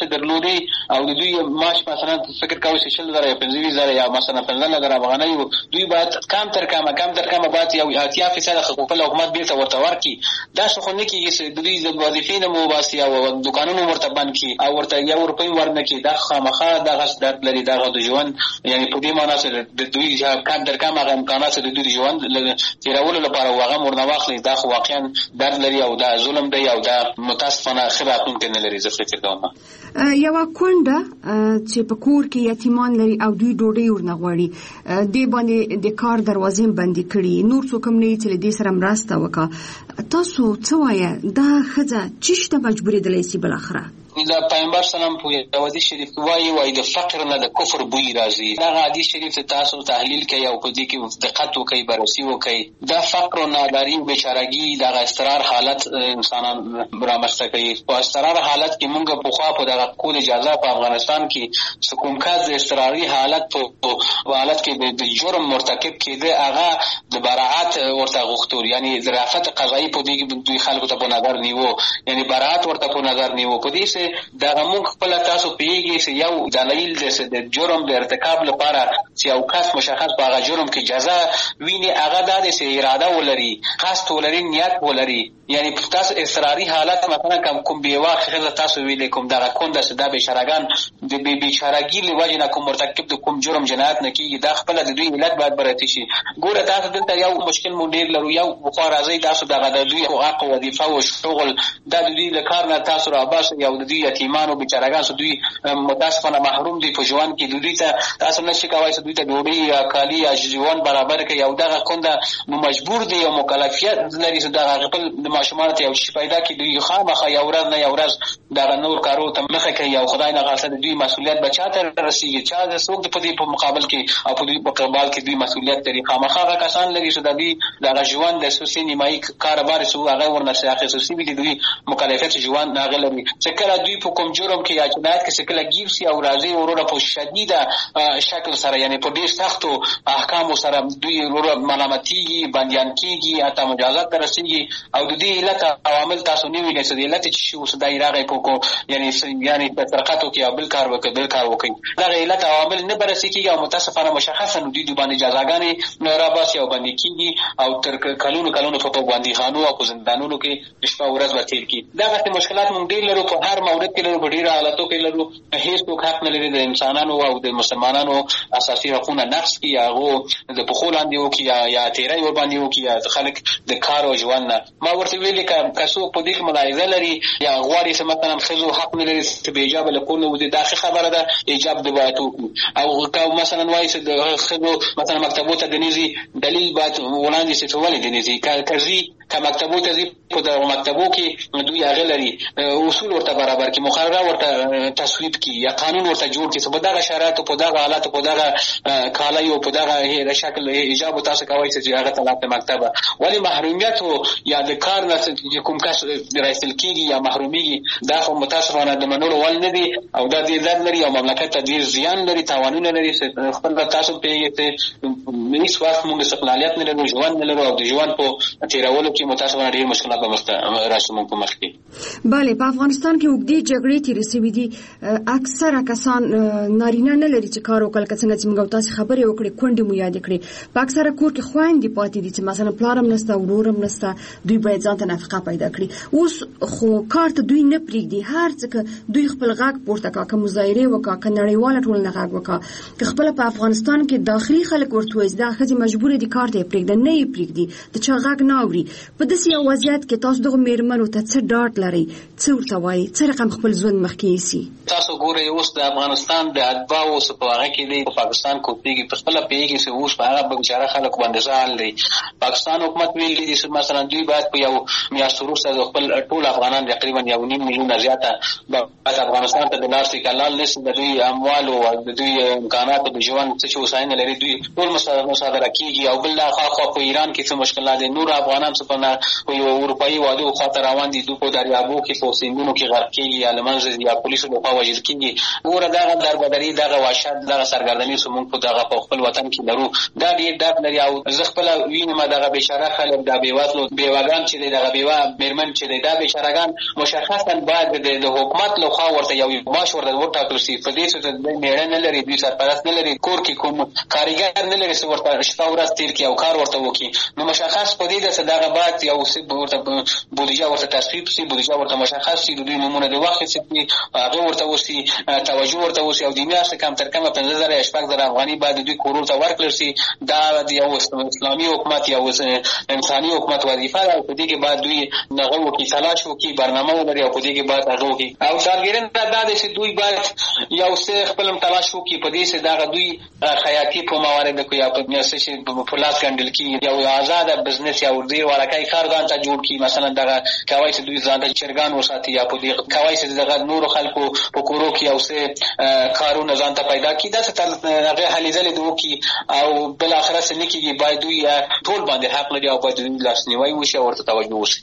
[SPEAKER 21] ډوډۍ او د دوی معاش مثلا فکر کوي چې شل زره یا پنځه زره یا مثلا پنځه زره افغانۍ دوی باید کم تر کمه کم تر کمه باید یو اتیا فیصد خپل حکومت بیرته ورته ورکړي. دا څه خو نه کېږي چې د دوی د وظیفې نه مباسي او دکانونو ورته بند کړي او ورته یو روپۍ ورنه کړي. دا خامخا دغه درد لري دغه د ژوند یعنی په دې معنا چې د دوی کم تر کمه هغه امکانات د دوی د ژوند تېرولو لپاره هغه ورنه واخلي. دا خو واقعا درد لري او دا ظلم دی او دا متاسفانه ښه راتلونکی نه لري. زه فکر کوم
[SPEAKER 18] یوه کونډه چې په کور کې یتیمان لري او دوی ډوډۍ ورنه غواړي دې باندې د کار دروازې بندي کړي نور څوک هم نه چې له دې سره مرسته وکړه. تاسو څه وایه دا ښځه چی ته مجبورېدلی سي بالاخره؟
[SPEAKER 21] دا پیغمبر سلام په یو حدیث شریف وایي وایي د فقر نه د کفر بوی راځي. دا حدیث شریف تاسو تحلیل کوي او په دې کې دقت وکړئ بررسي وکړئ. دا فقر او ناداري او بیچارهګي دا استقرار حالت انسانان رامنځته کوي. په استقرار حالت کې موږ په خوا په دغه کول اجازه په افغانستان کې سکون کاز استقراري حالت په حالت کې د جرم مرتکب کېده هغه د براءت ورته غوښتل یعنی ظرافت قضایي په دې کې دوی خلکو ته په نظر نیو یعنی براءت ورته په نظر نیو. په دې دا موږ خپل تاسو پیږي چې یو دلیل د جرم د ارتکاب لپاره چې یو کس مشخص په هغه جرم کې جزا ویني هغه د دې اراده ولري قصد ولري نیت ولري یعنی تاسو اصراري حالت مثلا کوم کوم بیواخه تاسو ویلې کوم دغه کونده چې د بیچارهګان د بی بیچارهګي لوجه نه کوم مرتکب د کوم جرم جنایت نه کیږي دا خپل د دوی علت باید براتي شي. ګوره تاسو دلته یو مشکل مونډیر لرو یو بخار راځي تاسو دغه د دوی حقوق او وظیفه او شغل د دوی د کار نه تاسو را باس یو د دوی یتیمان او بیچارهګان سو دوی متاسفانه محروم دي په ژوند کې دوی ته تاسو نشي کوای چې دوی ته ډوډۍ یا کالی یا ژوند برابر کړي او دغه کونده مجبور دي او مکلفیت لري چې دغه خپل ماشومان ته یو شي پیدا کړي. دوی خامخا یو ورځ نه یو ورځ دغه نور کارو ته مخه کوي او خدای نه غاصه دوی مسؤلیت بچاته رسیږي چا د څوک په دې په مقابل کې او په دې په قبال کې دوی مسؤلیت لري. خامخا هغه کسان لري چې د دوی دغه ژوند د سوسي نیمایي کاروبار سو هغه ورنسه اخیستي دي دوی مکلفیت ژوند هغه لري چې کله دوی په کوم جرم کې یا جنایت کې شکل گیر سي او راځي وروره په شدیده شکل سره یعنی په ډیر سختو احکام سره دوی وروره ملامتيږي بنديان کیږي حتی مجازات رسیږي او د دې علت عوامل تاسو نه ویل چې د علت چې شو صدای راغی په کو یعنی یعنی په ترقاتو کې بل کار وکړي بل کار وکړي دا علت عوامل نه برسي کیږي او متاسفانه مشخصا دوی د باندې جزاګانې را باسي او باندې کیږي او تر کلونو کلونو په باندې خانو او زندانونو کې شپه ورځ ورتیر کی. دا غته مشکلات مونږ ډیر لرو په هر مورد کې لرو په ډیر حالاتو کې لرو. هیڅ حق نه لري د انسانانو او د مسلمانانو اساسي حقوقونه نقض کی هغه د بخولاندې او کی یا تیرای ور باندې او کی یا خلک د کار او ژوند نه ما ورته ویل ک کسو په دې کې ملاحظه لري یا غواړي چې مثلا خزو حق نه لري چې به ایجاب له کول نو د داخله خبره ده ایجاب د باید او که مثلا وایي چې د خزو مثلا مکتبو ته د نيزي دلیل باید وړاندې چې ولې د نيزي کارکزي که مکتبو ته زی په د مکتبو کې دوی هغه لري اصول ورته برابر کی مقرره ورته تصویب کی یا قانون ورته جوړ کی په دغه شرایط په دغه حالات په دغه کالای او په دغه شکل ایجاب تاسو کوي چې هغه طلب مکتبه ولی محرومیت یا د کار نه کوم کس رئیسل کیږي یا محرومیږي دا خو متاسفانه د منلو ول نه دي او دا دې ځد لري او مملکت ته ډیر زیان لري تاوانونه لري خپل تاسو پیږي ته مې سواس موږ استقلالیت نه لرو ژوند نه لرو او د ژوند په تیرولو کې متاسفانه ډیر مشکلات به راشي موږ په مخ کې.
[SPEAKER 18] بله په افغانستان کې وګړي جګړې تیرې شوې دي اکثره کسان نارینه نه لري چې کار وکړي څنګه چې موږ تاسو خبرې وکړې کونډې مو یاد کړې په اکثره کور کې خويندې پاتې دي چې مثلا پلارم نسته ورورم نسته دوی باید ځان ته نفقه پیدا کړي اوس خو کار ته دوی نه پریږدي هر څه دوی خپل غږ پورته کا کوم مظاهره وکا ک نړیواله ټولنه غږ وکا که خپل په افغانستان کې داخلي خلک ورته وځي دا خځې مجبور دي کار ته پریږدي نه یې پریږدي د چا غږ نه اوري په داسې یو وضعیت کې تاسو دغه میرمنو ته څه ډاټ لري څه ورته وایي څه رقم خپل ژوند مخکې یسي
[SPEAKER 21] تاسو ګورئ اوس د افغانستان د اتباعو سپاغه کې دی په پاکستان کوتیږي په خپل پیږي چې اوس په هغه بچاره خلک باندې ځال دی پاکستان حکومت ویلي دي چې مثلا دوی باید په یو میاشت وروسته خپل ټول افغانان تقریبا یو نیم میلیون زیاته په افغانستان ته د لارسي کلال نس د دوی اموال او د دوی امکانات د ژوند څه وساین لري دوی ټول مصادره کیږي او بل خو په ایران کې څه مشکلات دي نور افغانان څه په یو اروپאי وادو خاطر روان دي دوی په دریابو کې په سیندونو کې غرق کیږي یا لمنځه یا پولیسو لخوا وژل کیږي. ګوره دغه دربدري دغه وحشت دغه سرګردني سمون په دغه په خپل وطن کې لرو دا ډېر درد لري او زه خپل وینم دغه بیچاره خلک د بیوزلو بیواګان چې دغه بیوا میرمن چې دا بیچارهګان مشخصا باید د حکومت لخوا ورته یو معاش ورته وټاکل شي. په دې څه د میړه نه لري دوی سرپرست نه لري کور کې کوم کاریګر نه لري چې ورته شپه ورځ تیر کړي او کار ورته وکړي نو مشخص په دې د صداقت باید یو څه ورته بودیجه ورته تصویب شي بودیجه ورته مشخص شي د دوی نمونه د وخت چې هغه ورته وسی توجه ورته وسی او د میاشتې کم تر کمه پنځه زره شپږ زره افغاني باید دوی کورو ته ورکړل شي. دا د یو اسلامي حکومت یا انساني حکومت وظیفه ده او په دې کې باید دوی هغه وکړي تلاش وکړي برنامه ولري او په دې کې باید هغه وکړي او شاګردان دا د چې دوی باید یو څه خپل تلاش وکړي په دې چې دا دوی خیاطي په موارد کې یا په میاسه چې په لاس ګڼل کې یو آزاد بزنس یا ورډي ورکای کارګان ته جوړ کړي مثلا دا کوي چې دوی ځان ته چرګان وساتي یا په دې کوي چې دغه نور خلکو په کورو کې یو څه کارونه ځان ته پیدا کړي دا څه هغه هلي ځلې دوی کی او بل اخر سره نکېږي باید دوی ټول باندې حق لري او باید دوی لاسنیوي وشي او ورته توجه وشي.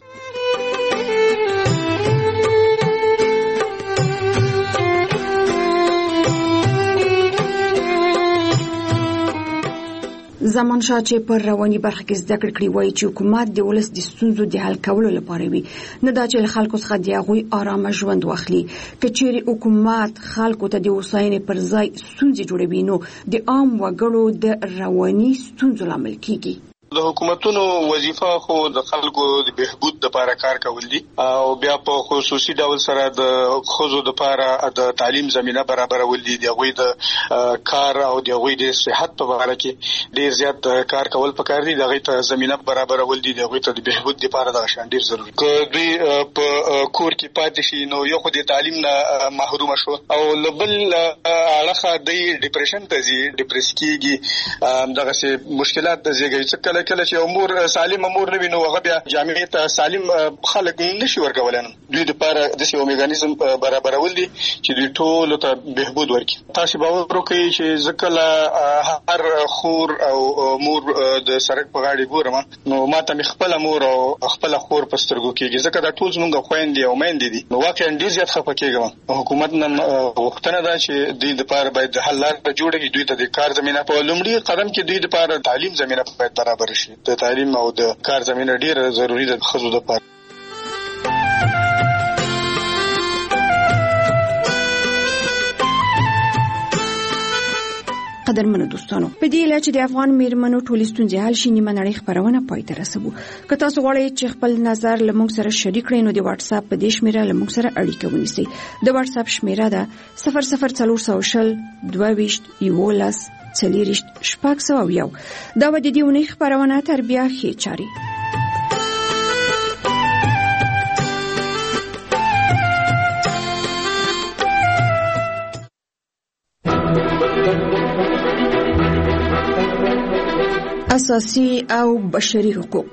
[SPEAKER 18] زمانشاه چې پر رواني برخه کې زده کړې کړې وایي چې حکومت د ولس د ستونزو د حل کولو لپاره وي نه دا چې خلکو څخه د هغوی آرامه ژوند واخلي. که چیرې حکومت خلکو ته د هوساینې پر ځای ستونزې جوړوي نو د عام وګړو د رواني ستونزو لامل کیږي.
[SPEAKER 5] د حکومتونو وظیفه خو د خلکو د بهبود لپاره کار کول دي او بیا په خصوصي ډول سره د خزو لپاره د تعلیم زمينه برابرول دي د غوي د کار او د غوي د صحت په اړه کې ډیر زیات کار کول پکار دي د غوي ته زمينه برابرول دي د غوي ته د بهبود لپاره د شان ډیر ضروري. که دوی په کور کې پاتې شي نو یو خو د تعلیم نه محروم شو او لبل اړه د ډیپریشن ته زی ډیپریس کیږي دغه سه مشکلات د زیږي چې کله کله چې امور سالم امور نه وینو هغه بیا جامعه ته سالم خلک نشي ورکولای دوی لپاره د سیو میکانیزم برابرول دي چې دوی ټول ته بهبود ورکړي. تاسو باور وکړئ چې ځکه هر خور او مور د سرک په غاړي ګورم نو ماته خپل مور او خپل خور په سترګو کېږي ځکه دا ټول زموږ خويندې او میندې دي نو واقعا ډیر زیات خپه کېږم. حکومت نن وختونه دا چې دوی لپاره باید حل لار جوړوي دوی ته د کار زمينه په لومړي قدم کې دوی لپاره تعلیم زمينه باید برابر شي. د تعلیم او د کار زمينه ډیره ضروری ده خزو د پاره.
[SPEAKER 18] قدرمنو دوستانو په دې لاره چې د افغان میرمنو ټولې ستونزې حل شي نیمه نړۍ خبرونه پای ته رسوو. که تاسو غواړئ چې خپل نظر لمونږ سره شریک کړئ نو د واتس اپ په دې شمیره لمونږ سره اړیکه ونیسئ. د واتس اپ شمیره ده صفر صفر څلور سوه شل دوه ویشت یولس څلېرویشت شپږ سوه یو. دا و د دې اونۍ خبرونه تر بیا ښې چارې. اساسي او بشري حقوق.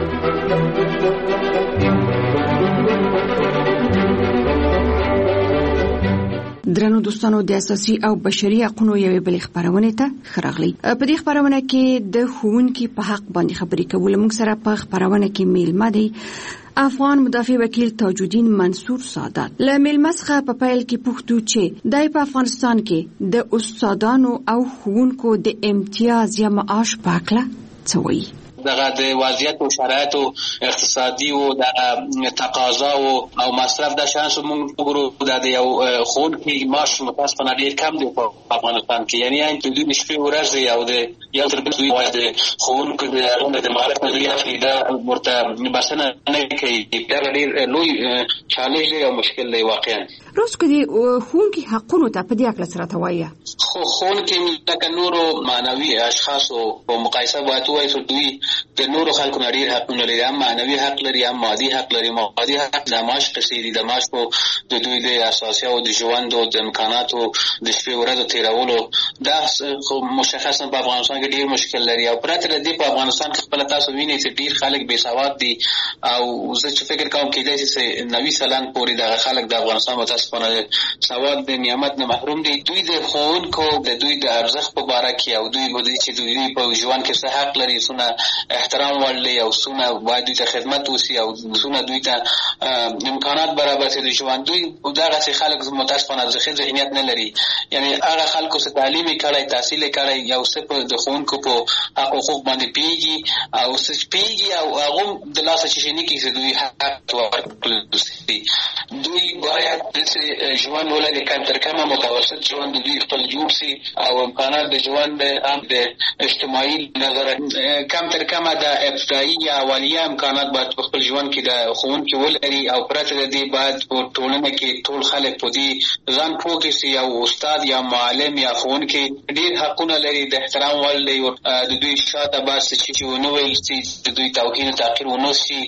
[SPEAKER 18] درنو دوستانو د اساسي او بشري حقوقو یوې بلې خبرونه ته خراغلي. په دې خبرونه کې د ښوونکي په حق باندې خبرې کول. موږ سره په خبرونه کې میلمه دی افغان مدافع وکیل تاج الدین منصور سادات. له میلمه څخه په پیل کې پوښتو چې دای په افغانستان کې د استادانو او ښوونکو د امتیاز یا معاش په اړه څه وایي.
[SPEAKER 21] دغه د وضعیت او شرایط او اقتصادي او د تقاضا او مصرف د شانس موږ وګورو د یو خونکي معاش متاسفانه ډیر کم دی په افغانستان کې یعنی ان د دوی شپې ورځې او د یو تر بل دوی وایي د خونکو د هغه د مالک نظریه دا ورته بسنه نه کوي. دا ډیر لوی چالش دی او مشکل دی واقعا.
[SPEAKER 18] روز کدي خونکي حقونو ته په دې اړه سره توایي
[SPEAKER 21] خو خونکي د نورو معنوي اشخاصو په مقایسه باید وایي چې دوی د نورو خلکو نه ډیر حقونه لري. هم معنوي حق لري هم مادي حق لري. مادي حق د معاش قصيري د معاش په د دوی د اساسي او د ژوند او د امکاناتو د شپې ورځې تیرولو دا خو مشخصا په افغانستان کې کې ډیر مشکل لري او پرته د دې په افغانستان کې خپل تاسو وینئ چې ډیر خلک بې سواد دي او زه چې فکر کوم کېدای شي چې نوي سلان پورې د خلک د افغانستان متاسفانه سواد د نعمت نه محروم دي. دوی د ښوونکو د دوی د ارزښت په باره کې او دوی بودی چې دوی په ژوند کې څه حق لري، څونه احترام ولري او څونه باید دوی ته خدمت وشي او څونه دوی ته امکانات برابر شي د ژوند. دوی دغسې خلک متاسفانه ارزښتي ذهنیت نه لري، یعنی هغه خلکو څه تعلیم یې کړی، تحصیل یې کړی، یو څه په د ښوونکو په حق حقوق باندې پوهېږي او څه پوهېږي او هغه د لاسه چې شي نه کېږي چې دوی حق ورکړل شي. دوی باید داسې ژوند ولري کم تر کمه متوسط ژوند د دوی خپل جوړ شي او امکانات د ژوند هم د اجتماعي نظره کم تر کمه د ابتدایي یا اولیه امکانات باید په خپل ژوند کې د ښوونکي ولري او پرته د دې باید په ټولنه کې ټول خلک په دې ځان پوه کړي چې یو استاد یا معلم یا ښوونکی ډېر حقونه لري، د احترام وړ دی، د دوی شاته باید څه چې ونه ویل شي، د دوی توهین او تحقیر ونه شي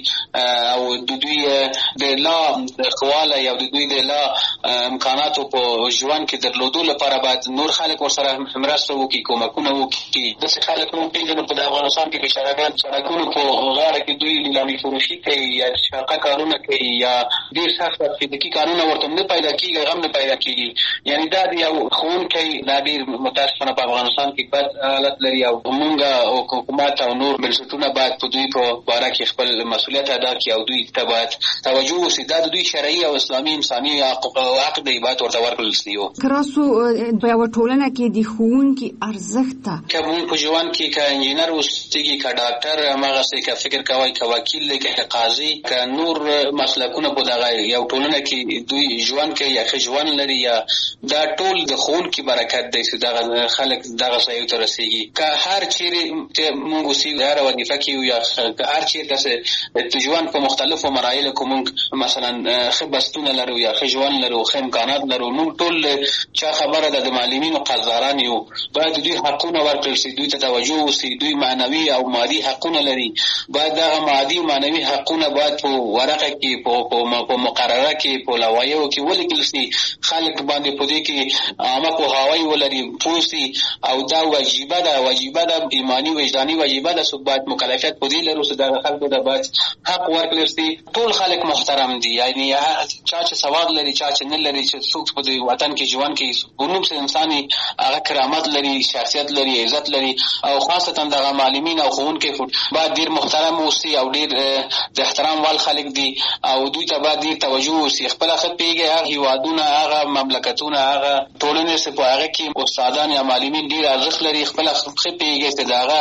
[SPEAKER 21] او د دوی د لا ښه والی او د دوی د لا امکاناتو په ژوند کې درلودو لپاره باید نور خلک ورسره مرسته وکړي، کومکونه وکړي. داسې خلک موږ پېژنو په د افغانستان کې بېچارهګان سړکونو په غاړه کې دوی لیلامي فروشي کوي یا شاقه کارونه کوي یا ډېر سخت فزیکي کارونه ورته نه پیدا کېږي، غم نه پیدا کېږي. یعنې دا د یو ښوونکی دا ډېر متاسفانه په افغانستان کې بد حالت لري او موږ حکومت او نور بنسټونه باید په دوی په باره کې خپل مسؤلیت ادا کړي او دوی ته باید توجه وشي. دا د دوی شرعي او اسلامي انساني حق دی، باید ورته ورکړل شي.
[SPEAKER 18] که راسو په یوه ټولنه کې د ښوونکي ارزښت ته
[SPEAKER 21] که مونږ په ژوند کې که انجینر اوسېږي، که ډاکټر، هماغسې که فکر کوئ، که وکیل دی، که قاضي، که نور مسلکونه په دغه یو ټولنه کې دوی ژوند کوي یا ښه ژوند لري، یا دا ټول د ښوونکي برکت دی چې دغه خلک دغه ځایو ته رسېږي. که هر چیرې مونږ اوسېږو، هره وظیفه کې یو یا که هر چیرې داسې د ژوند په مختلفو مراحلو کې مونږ مثلا ښه بستونه لرو یا ښه ژوند لرو، ښه امکانات لرو، مونږ ټول چا خبره ده د معلمینو قدردان یو، باید دوی حقونه ورکړل شي، دوی ته توجه وشي. دوی معنوي او مادي حقونه لري، باید دغه مادي او معنوي حقونه باید په ورقه کې په مقرره کې په لوایحو کې ولیکل شي، خلک باندې په دې کې عامه پوهاوی ولري، پوه شي او دا واجبه ده واجبه ده ایماني وجداني واجبه ده چې باید مکلفیت په دې لرو چې دغه خلکو ته باید حق ورکړل شي. ټول خلک محترم دي، یعنې چا چې سواد لري، چا چې نه لري، چې څوک په دې وطن کې ژوند کوي ونوم چې انساني هغه کرامت لري، شخصیت لري، عزت لري او خاصتا دغه معلمین او ښوونکي باید ډېر محترم اوسي او ډېر د احترام وړ خلک دي او دوی ته باید ډېر توجه وشي. خپله ښه پوهېږي هغه هېوادونه، هغه مملکتونه، هغه ټولنې چې په هغه کې استادان یا معلمین ډېر ارزښت لري، خپله ښه پوهېږي چې د هغه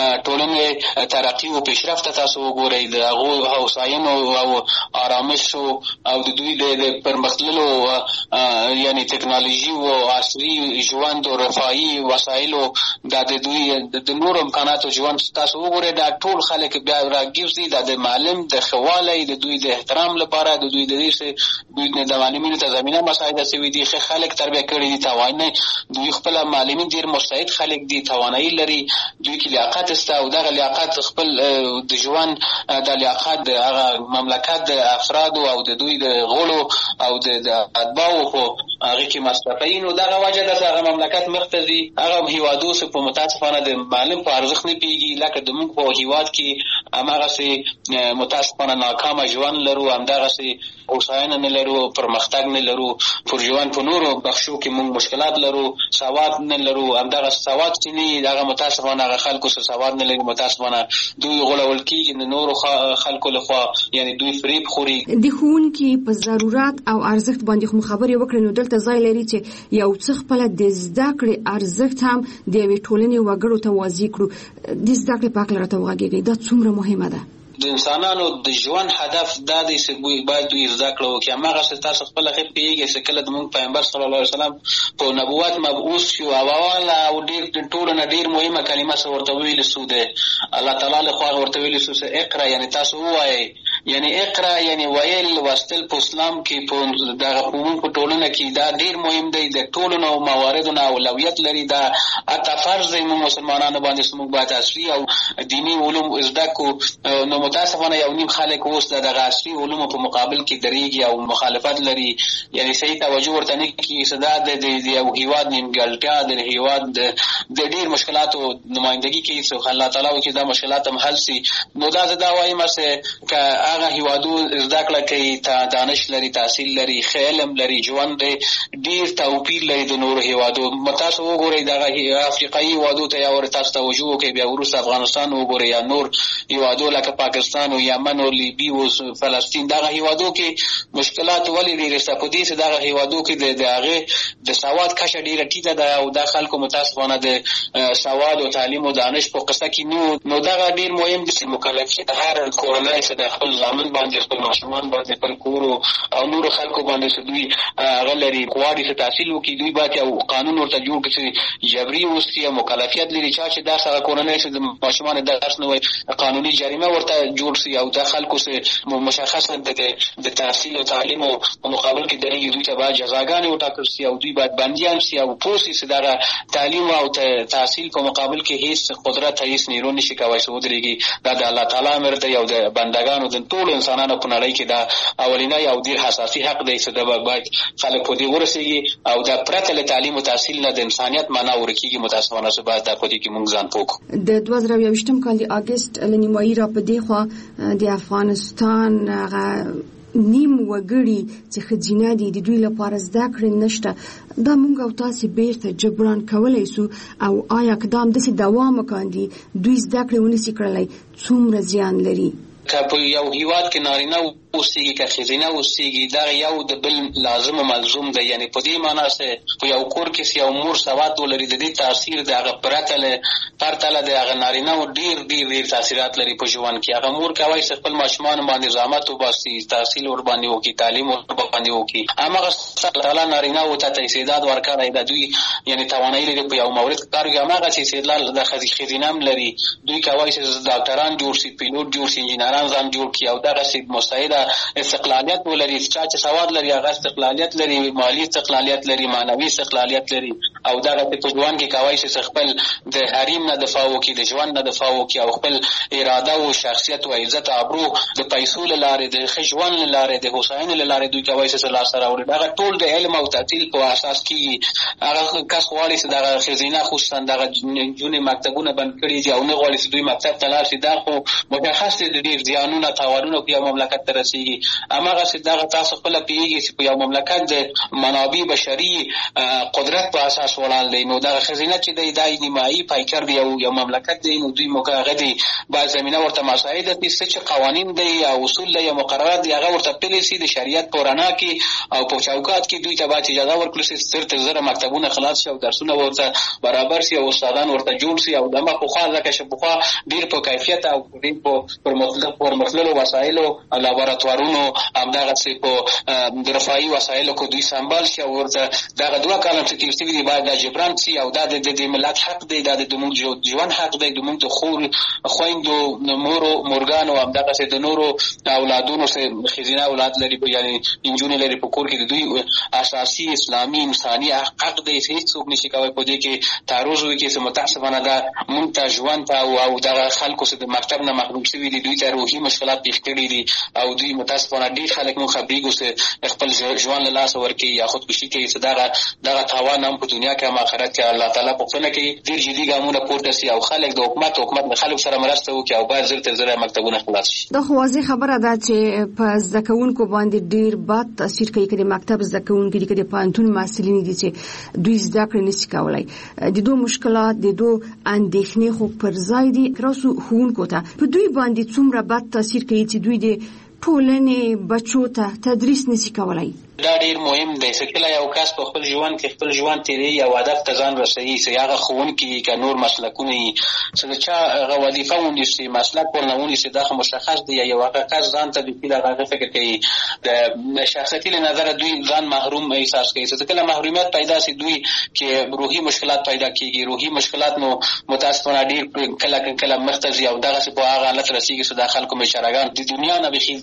[SPEAKER 21] ټولنې ترقي او پیشرفت ته تاسو وګورئ، د هغو هوساینو او آرامشو او د دوی د پرمختللو یعنې ټکنالوژي او عصري ژوند او رفاهي وسایلو دا د دوی د نورو امکاناتو ژوند تاسو وګورئ، دا ټول خلک بیا راګیر دي. دا د معلم د ښه والی، د دوی د احترام لپاره، د دوی د دې چې دوی د معلمینو ته زمینه مساعده شوي دي، ښه خلک تربیه کړي دي، توانایي دوی خپله معلمین ډېر مستعد خلک دي، توانایي لري، دوی کې لیاقت شته او دغه لیاقت خپل د ژوند د لیاقت د هغه مملکت د افرادو او د دوی د غړو او د اتباعو په هغې کې مصرفوي. نو دغه وجه ده چې هغه مملکت مخته ځي. هغه هېوادو چې په متاسفانه د معلم په ارزښت نه پوهېږي، لکه د موږ په هېواد کې هماغسې متاسفانه ناکامه ژوند لرو، همدغسې هوساینه نه لرو، پرمختګ نه لرو، پر ژوند په نورو بخشو کې موږ مشکلات لرو، سواد نه لرو. همدغه سواد چې نه دغه متاسفانه هغه خلکو چې سواد نه لري متاسفانه دوی غولول کېږي د نورو خلکو لخوا، یعنې دوی فریب خوري.
[SPEAKER 18] د ښوونکي په ضرورت او ارزښت باندې خو خبرې وکړې، نو دلته ځای لري چې یو څه خپله د زده کړې ارزښت هم د یوې ټولنې وګړو ته واضح کړو. د زده کړې په هکله راته وغږېږئ، دا څومره مهمه ده؟
[SPEAKER 21] د انسانانو د ژوند هدف دا دی چې باید دوی زده کړه وکړي. هماغسې تاسو خپله ښه پوهېږئ چې کله زموږ پیغمبر صلی الله علیه وسلم په نبوت مبعوث شو او اوله او ډېر د ټولو نه ډېر مهمه کلمه څه ورته ویلې سو د الله تعالی لخوا ورته ویلې سو چې اقرا، یعنې تاسو ووایئ. یعنی اقرا یعنی ویل واستل په اسلام کې په دغه قانون په ټولنه کې دا ډیر مهم دی. د ټولنو مواردونو اولویت لري. دا اته فرض دی مسلمانانو باندې چې موږ باید اصلي او دینی علوم زده کو. نو متاسفانه یو نیم خلک اوس دغه اصلي علوم په مقابل کې درېږي او مخالفت لري. یعنی صحیح توجه ورته نه کوي. صدا د یو هیواد نیمګړتیا د هیواد د ډیر مشکلاتو نمائندګي کوي چې الله تعالی وکړي دا مشکلات هم حل شي. نو دا زه دا وایم چې که هغه هیوادو زده کړه کوي، دانش لري، تحصیل لري، علم لري، ژوند ډیر توپیر لري د نورو هیوادو. تاسو وګورئ دغه افریقایي هیوادو ته یا ورته تاسو توجه وکړئ، بیا وروسته افغانستان وګورئ یا نور هیوادو لکه پاکستان او یمن او لیبی او فلسطین. دغه هیوادو کې مشکلات ولې ډېرې شته؟ په دې چې دغه هیوادو کې د هغې د سواد کچه ډېره ټیټه ده او دا خلکو متاسفانه د سواد او تعلیم او دانش په قصه کې نو نو دغه ډېر مهم دي چې مکلفیت هر کورنۍ چې د خپل زامن باندې خپل ماشومان باندې خپل کور او نورو خلکو باندې چې دوی هغه لري غواړي چې تحصیل وکړي، دوی باید یو قانون ورته جوړ کړي چې جبري اوسي او مکلفیت لري. چا چې درس هغه کورنۍ چې د ماشومان درس نه وایي قانوني جریمه ورته جوړ شي او دا خلکو چې مشخصا د تحصیل او تعلیم او مقابل کې درېږي دوی ته باید جزاګانې وټاکل شي او دوی باید بندیان شي او پوه شي چې دغه تعلیم او تحصیل په مقابل کې هیڅ قدرت هیڅ نیرو نشي کولی چې ودرېږي. دا د الله تعالی امر دی او د بندګانو د ټولو انسانانو په نړۍ کې دا اولینی او ډېر حساسي حق دی چې دا باید خلک په دې ورسېږي او دا پرته له تعلیم او تحصیل نه د انسانیت معنا ورکېږي. متاسفانه چې باید دا په دې کې موږ ځان پوه کړو.
[SPEAKER 18] د دوه زره یوویشتم کال د اګست له نیمایي را په دې خوا د افغانستان هغه نیم وګړي چې ښځینه دي د دوی لپاره زده کړې نشته. دا موږ او تاسې بیرته جبران کولی سو او آیا که دا همداسې دوام وکاندي دوی زده کړې ونسي کړلی څومره زیان لري؟
[SPEAKER 21] که په یو هیواد کې نارینه اوسېږي که ښځینه اوسېږي دا یو د بل لازم او ملزوم دی. یعنی په دې معنا چې په یو کور کې یو مور سواد ولري د دې تاثیر د هغه پرته له پرته له د هغه نارینه و ډېر ډېر ډېر تاثیرات لري په ژوند کې. هغه مور کولی چې خپل ماشومان باندې زحمت وباسي، تحصیل ورباندې وکړي، تعلیم ورباندې وکړي. هماغه تعالی نارینه و ته استعداد ورکړی د دوی یعنی توانایي لري په یو مورد کار وکړي. هماغه چې استدلال د ښځینه هم لري، دوی کولی چې ډاکټران جوړ شي، پیلوټ جوړ شي، انجینران ځان جوړ کړي او دغسې مستعده استقلالیت ولري. چا چې سواد لري هغه استقلالیت لري، مالي استقلالیت لري، معنوي استقلالیت لري او دغه په ژوند کې کولی شي خپل د حریم نه دفاع وکړي، د ژوند نه دفاع وکړي او خپل اراده او شخصیت او عزت او ابرو د پیسو له لارې، د ښه ژوند له لارې، د هوساینې له لارې دوی کولی شي لاسته راوړي. دغه ټول د علم او تحصیل په اساس کېږي. هغه کس غواړي چې دغه ښځینه خصوصا دغه نجونې مکتبونه بند کړي دي او نه غواړي چې دوی مکتب ته لاړ شي. دا خو مشخص دي د ډېر زیانونه تاوانونه په یو مملکت ته رسېږي. هماغه چې دغه تاسو خپله پوهېږي چې په یو مملکت د منابع بشري قدرت په اساس ولاړ دی. نو دغه ښځینه چې دی دا نیمایي پایکر دی او یو مملکت دی، نو دوی موږ هغه دی باید زمینه ورته مساعده کړي. څه چې قوانین دی یا اصول دی یا مقررات دی هغه ورته پلي شي د شریعت په رڼا کې او په چوکاټ کې. دوی ته باید اجازه ورکړل شي زر تر زره مکتبونه خلاص شي او درسونه ورته برابر شي او استادان ورته جوړ شي او دغه پخوا ځکه چې پخوا ډېر په کیفیت او ډېر په پرمختللو وسایلو لابراتوارونو همدغسې په رفاهي وسایلو کې دوی سمبال شي او ورته دغه دوه کاله چې تېر شوي دي باید دا جبران شي او دا د دې ملت حق دی، دا د زموږ ژوند حق دی، زموږ د خور خویندو مورو مورګانو همدغسې د نورو اولادونو چې ښځینه اولاد لري یعنې نجونې لري په کور کې د دوی اساسي اسلامي انساني حق دی چې هېڅوک نشي کولی په دې کې تعرض وکړي. چې متاسفانه دا مونږ ته ژوند ته او دغه خلکو چې د مکتب نه محروم شوي دي دوی ته روحي مشکلات پېښ کړي دي او دوی متاسفانه ډېر خلک مونږ خبرېږو چې خپل ژوند له لاسه ورکوي یا خودکشي کوي. چې دغه دغه تاوان هم په دنیا کې هم آخرت کې الله تعالی پوښتنه کوي. ډېر جدي ګامونه پورته شي او خلک د حکومت حکومت له خلکو سره مرسته وکړي او باید زر تر زره مکتبونه خلاص شي.
[SPEAKER 18] دا خو واضح خبره ده چې په زده کوونکو باندې ډېر بد تاثیر کوي. که د مکتب زده کوونکي دي، که د پوهنتون محصلین دي چې دوی زده کړې نشي کولی. د دوی مشکلات، د دوی اندېښنې خو پر ځای دي. راسو ښوونکو ته په دوی باندې څومره بد تاثیر کوي چې دوی د ټولنې بچو ته تدریس نشي کولی؟
[SPEAKER 21] دا ډیر مهم دی چې کله یو کس په خپل ژوند کې خپل ژوند تیری یا هدف ته ځان رسوي چې هغه ښوونکي که نور مسلکونه وي چې د چا هغه وظیفه ونیسي مسلک ورنه ونیسي دا مشخص دی یا هغه کس ځان ته د هغه فکر کوي د شخصیتي له نظره دوی ځان محروم احساس کوي چې کله محرومیت پیدا شي دوی کې روحي مشکلات پیدا کیږي روحي مشکلات نو متاسفانه ډیر کله کله مختزي او دغه څه په هغه حالت رسیږي چې د خلکو مشرګان د دنیا نه به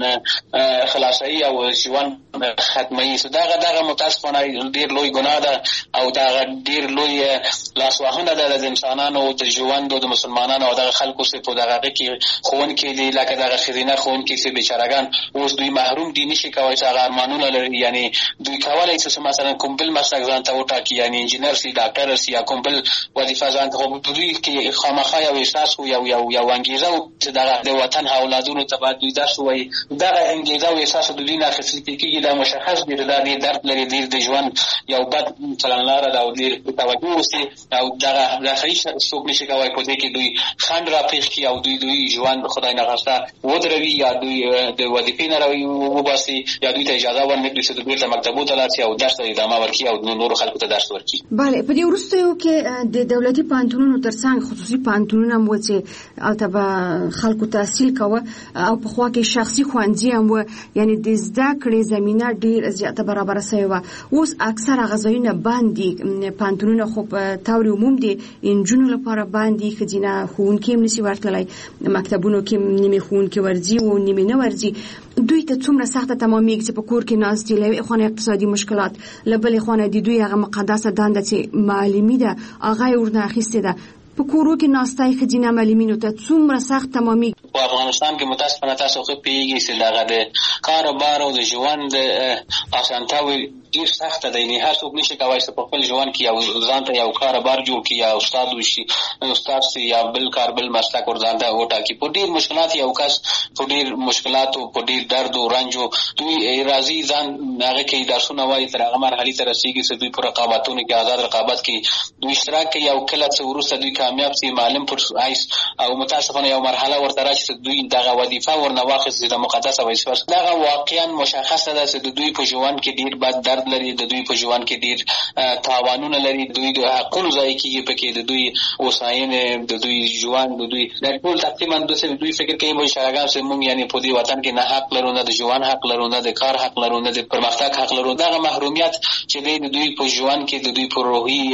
[SPEAKER 21] ځان خلاصي او ژوند ختمي چې دغه دغه متاسفانه ډیر لوی ګناه ده او دغه ډیر لوی لاسوهنه ده د انسانانو د ژوند او د مسلمانانو او دغه خلکو څخه په دغه کې خوونکي دي لکه دغه خزینه خوونکي چې بیچارهګان اوس دوی محروم دي نشي کوي چې هغه ارمانونه لري یعنی دوی کولای شي مثلا کوم بل مسلک ځان ته وټاکي یعنی انجینر سي ډاکټر سي یا کوم بل وظیفه ځان ته وټاکي دوی کې خامخا یو احساس او یو یو یو انګیزه چې دغه د وطن اولادونو ته باید دوی درس وایي دغه انګیزه او احساس د دوی نه اخیستل کېږي دا مشخص دی دا د درد لري د ژوند یو بد چلنلاره دا او د توجه وسی او دغه د خیش څوک نشي کوي په دې کې دوی خند را پیښ کی او دوی دوی ژوند خدای نه غوښته ودروي یا دوی د وظیفې نه راوي وباسي یا دوی ته اجازه ورنکړي چې دوی ته مکتبو ته لاړ شي او درس ته ادامه ورکړي او نور خلکو ته درس ورکړي.
[SPEAKER 18] بله په دې وروستیو کې د دولتي پوهنتونونو ترڅنګ خصوصي پوهنتونونه هم و چې هلته به خلکو تحصیل کوه او په خوا کې شخصي ښوونځي هم و یعنی د زده کړې زمینه ډېر زیاته برابره سوې وه. اوس اکثر هغه ځایونه بند دي پوهنتونونه خو په طور عموم دي نجونو لپاره بند دي ښځینه ښوونکي هم نشي ورتللی مکتبونو کې نیمې ښوونکي ورځي او نیمې نه ورځي. دوی ته څومره سخته تمامیږي چې په کور کې ناست دي له یوې خوا اقتصادي مشکلات له بلې خوا د دوی هغه مقدسه دنده چې معلمي ده هغه یې ورنه اخیستې ده په کورو کې ناستای ښځینه معلمینو ته څومره سخت تمامیږي.
[SPEAKER 21] په افغانستان کې متاسفانه تاسو خو پیږي چې دغه د کار بار او د ژوند اسانتیاوې ډیر سخته ده نه هر څوک نشي کولی چې په خپل ژوند کې یو ځان ته یو کار بار جوړ کړي یا استاد وشي استاد سي یا بل کار بل مسلک ورځان ته وټاکي په ډیر مشکلات یو کس په ډیر مشکلات او په ډیر درد او رنج دوی راضي ځان هغه کې درسونه وایي تر هغه مرحله ته رسیږي چې دوی پر رقابتونو کې آزاد رقابت کې دوی اشتراک کوي او کله چې ورسته دوی کامیاب سي معلم پر آیس او متاسفانه یو مرحله ورته راشي چې دوی دغه وظیفه ورنه واخیستي د مقدسه وظیفه دغه واقعا مشخصه ده چې دوی په ژوند کې ډیر بد درد لري د دوی په ژوند کې ډیر تاوانونه لري دوی د حقونو ځای کېږي پکې د دوی اوساینه د دوی ژوند د دوی د ټول تقریبا د دوی فکر کوي مو شرګان چې موږ یعنی په دې وطن کې نه حق لرو نه د ژوند حق لرو نه د کار حق لرو نه د پرمختګ حق لرو دغه محرومیت چې د دوی په ژوند کې د دوی په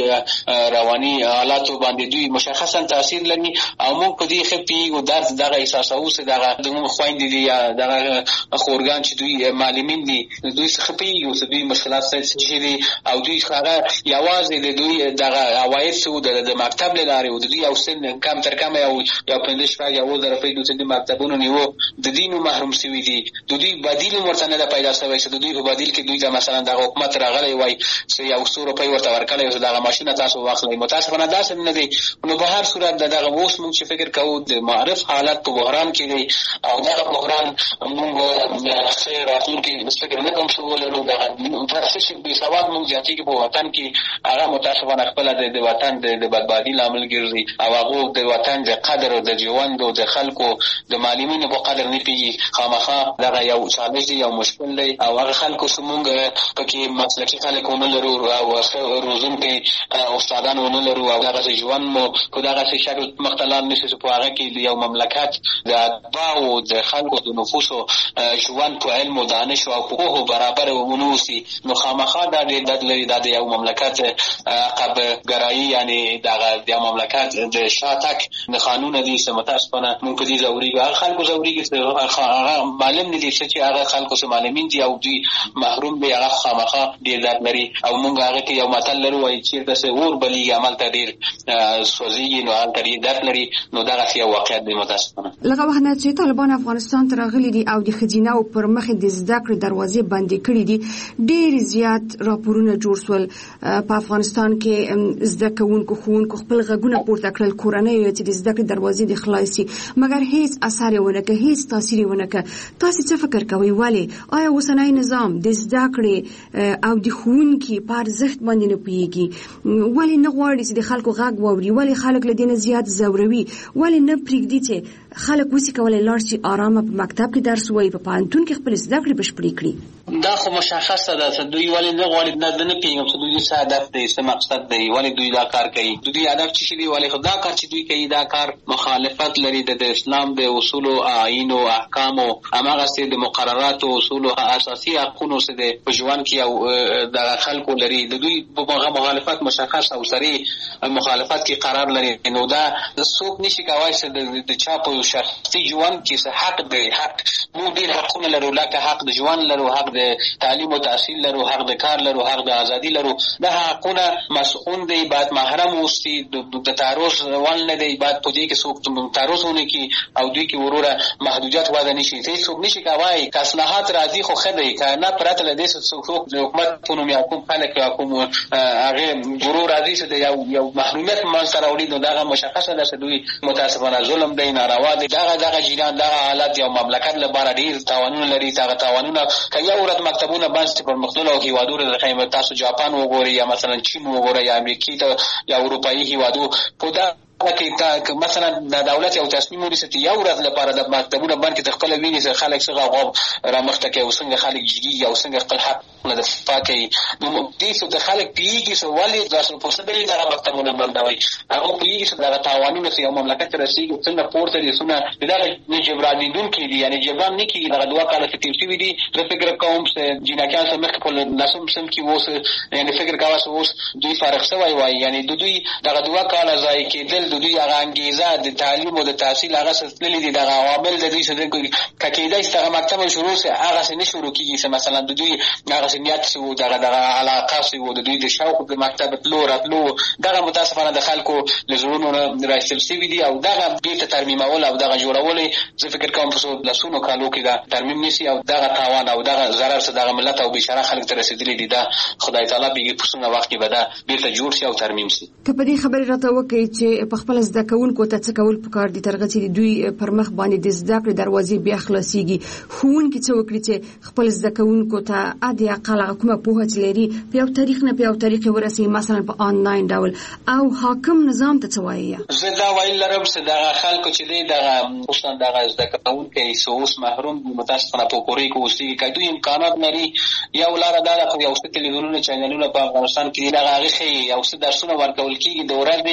[SPEAKER 21] روحي رواني حالات باندې دوی مشخصا تاثیر لري او موږ په دې خپي او درد دغه احساس او چې دغه د موږ خويندې دي یا دغه خورګان چې دوی معلمین دي دوی خپي او چې دوی مشکلات چې دي او دوی هغه یوازې د دوی دغه عواید څو د مکتب لاره او د دوی او سن کم تر کم یو یو پنځه شپږ یو درپې دوی د مکتبونو نیو د دینو محروم شوي دي د دوی بدیل ورته نه پیدا شوی چې د دوی په بدیل کې دوی د مثلا د حکومت راغلی وای چې یو څو روپۍ ورته ورکړي او دغه ماشين تاسو واخلئ متاسفانه داسې نه دي نو په هر صورت دغه اوس موږ چې فکر کوو د معرف حالت په بحران کې دی او دغه بحران موږ د خیر راتلونکي فکر نه کوم څه ولرو دغه چې بې سواد موږ زیاتېږي په وطن کې هغه متاسفانه خپله د وطن د بدبادي لامل ګرځي او هغه د وطن د قدر او د ژوند او د خلکو د معلمینو په قدر نه پوهېږي خامخا دغه یو چالش دی یو مشکل دی او هغه خلکو چې موږ پکې مسلکي خلک ونه لرو او روزونکي استادان ونه لرو او دغه ژوند مو په دغه شکل مخته لاړ نشي چې په هغه کې یو مملکت د اتباعو د خلکو د نفوسو ژوند په علم او دانش او پوهو برابر ونه اوسي نو خامخا دا د لري د یو مملکت عقب ګرایي یعنی دغه د مملکت د شاتک د قانون دي چې متاسفانه موږ په دې ضروري هغه خلکو ضروري چې هغه معلم دي چې هغه خلکو چې معلمین دي او دوی محروم دي هغه خامخا ډیر درد لري او موږ هغه کې یو متل لرو وایي چې د اور بلی عمل ته ډیر سوځي نو هغه ډیر درد لري نو دغه یو واقعیت دی متاسفانه
[SPEAKER 18] لکه وخت چې طالبان افغانستان ته راغلي دي او د خزینه او پر مخ د زده کړې دروازې بندې کړې دي ډیر زیات راپورونه جوړ شول په افغانستان کې زده کوونکو ښوونکو خپل غږونه پورته کړل کورنۍ چې د زده کړې دروازې د خلاصي مګر هیڅ اثر یې ونه کړ هیڅ تاثیر یې ونه کړ تاسو څه فکر کوئ ولې آیا اوسنی نظام د زده کړې او د ښوونې ښوونکي په ارزښت باندې نه پوهېږي، ولې نه غواړي چې د خلکو غږ واوري، ولې خلک له دې نه زیات ځوروي، ولې نه پرېږدي چې خلک وسي کولی لاړ شي ارامه په مکتب کې درس ووایي، په پوهنتون کې خپلې زده کړې بشپړې کړي.
[SPEAKER 21] دا خو مشخصه ده چې دوی ولې نه غواړي، نه نه پوهېږم چې دوی څه هدف دی، څه مقصد دی، ولې دوی دا کار کوي، دوی هدف څه شي دی، ولې خو دا کار چې دوی کوي دا کار مخالفت لري د اسلام د اصولو، آیین او احکامو، هماغسې د مقرراتو، اصولو، اساسي حقونو څه دی په ژوند کې او د خلکو لري، د دوی په مخالفت مشخص او صریح مخالفت کې قرار لري. نو دا څوک نشي کولی چې د چا په شخصي ژوند کې څه حق دی. حق موږ ډېر حقونه لرو، لکه حق د ژوند لرو، حق د تعلیم او تحصیل لرو، حق د کار لرو، حق د ازادي لرو. دا حقونه مسئول دی، باید محرم اوسي، د تعرض ول نه دی، باید په دې کې څوک تعرض ونه کړي او دوی کې وروره محدودیت وضع نه شي. هېڅوک نشي کولی که اصلاحات راځي خو ښه دی، که نه پرته له دې څوک د حکومت په نوم یا کوم خلک یا کوم هغې ګروه راځي چې د یو محرومیت منځته راوړي، نو دغه مشخصه ده چې دوی متاسفانه ظلم دی، ناروا دی. دغه دغه جریان دغه حالت یو مملکت لپاره ډېر تاوانونه لري. دغه تاوانونه که یو ورځ مکتبونه بند شي په مختلفو هېوادونو لکه تاسو جاپان وګورئ یا مثلا چین وګورئ یا امریکې ته یا اروپایي هېوادو په دا کې مثلا د دولت یو تصمیم ونیسي چې یو ورځ لپاره د مکتبونه بند کړي، خپله ویني چې خلک څه غوغا رامخته کوي او څنګه خلک جګېږي او څنګه خپل حقونه دفاع کوي. نو دې څه د خلک پوهېږي چې ولې داسې پوسه دی دغه مکتبونه بندوي، هغه پوهېږي چې دغه تاوانونه چې یو مملکت ته رسېږي څنګه پورته دي، څنګه د دغه نه جبرانېدونکي دي، یعنې جبران نه کېږي. دغه دوه کاله چې تېر شوي دي، زه فکر کوم چې جینکیان څه مخکې په لسم صنف کې اوس یعنې فکر کوه چې اوس دوی فارغ شوی وایي، یعنې د دوی دغه دوه کاله ضایع کېدل، د دوی هغه انګېزه د تعلیم او د تحصیل هغه څه تللي دي، دغه عوامل د دوی څه که کېدای شي دغه مکتب شروع شي هغسې نه شروع کېږي چې مثلا د دوی هغسې نیت چې و، دغه دغه علاقه چې و، د دوی د شوق د مکتب تلو راتلو، دغه متاسفانه د خلکو له زړونو نه رایستل شوي دي او دغه بېرته ترمیمول او دغه جوړول یې زه فکر کوم په لسونو کالو کې دا ترمیم نیسي او دغه تاوان او دغه ضرر چې دغه ملت او بېچاره خلک ته رسېدلي دي، دا خدای تعالی بېګي په څومره وخت کې به دا بېرته جوړ شي او ترمیم شي.
[SPEAKER 18] که په دې خبرې راته وکړئ چې په خپله زده کوونکو ته څه کول پکار دي تر هغه چې دوی پر مخ باندې د زده کړې دروازې بیا خلاصېږي، ښوونکي څه وکړي چې خپل زده کوونکو ته حد اقل هغه کومه پوهه چې لري په یو تاریخ نه په یو تاریخ یې ورسوي، مثلا په آنلاین ډول، او حاکم نظام ته څه وایي؟
[SPEAKER 21] زه دا ویل لرم چې دغه خلکو چې دی دغه خصوصا دغه زده کوونکي چې اوس محروم دي متاسفانه په کورۍ کې اوسېږي، که دوی امکانات لري یو لاره دا ده خو یو څه تلویزیونونه چینلونه په افغانستان کې دي، دغه هغې ښیي یو څه درسونه ورکول کېږي د ورځې،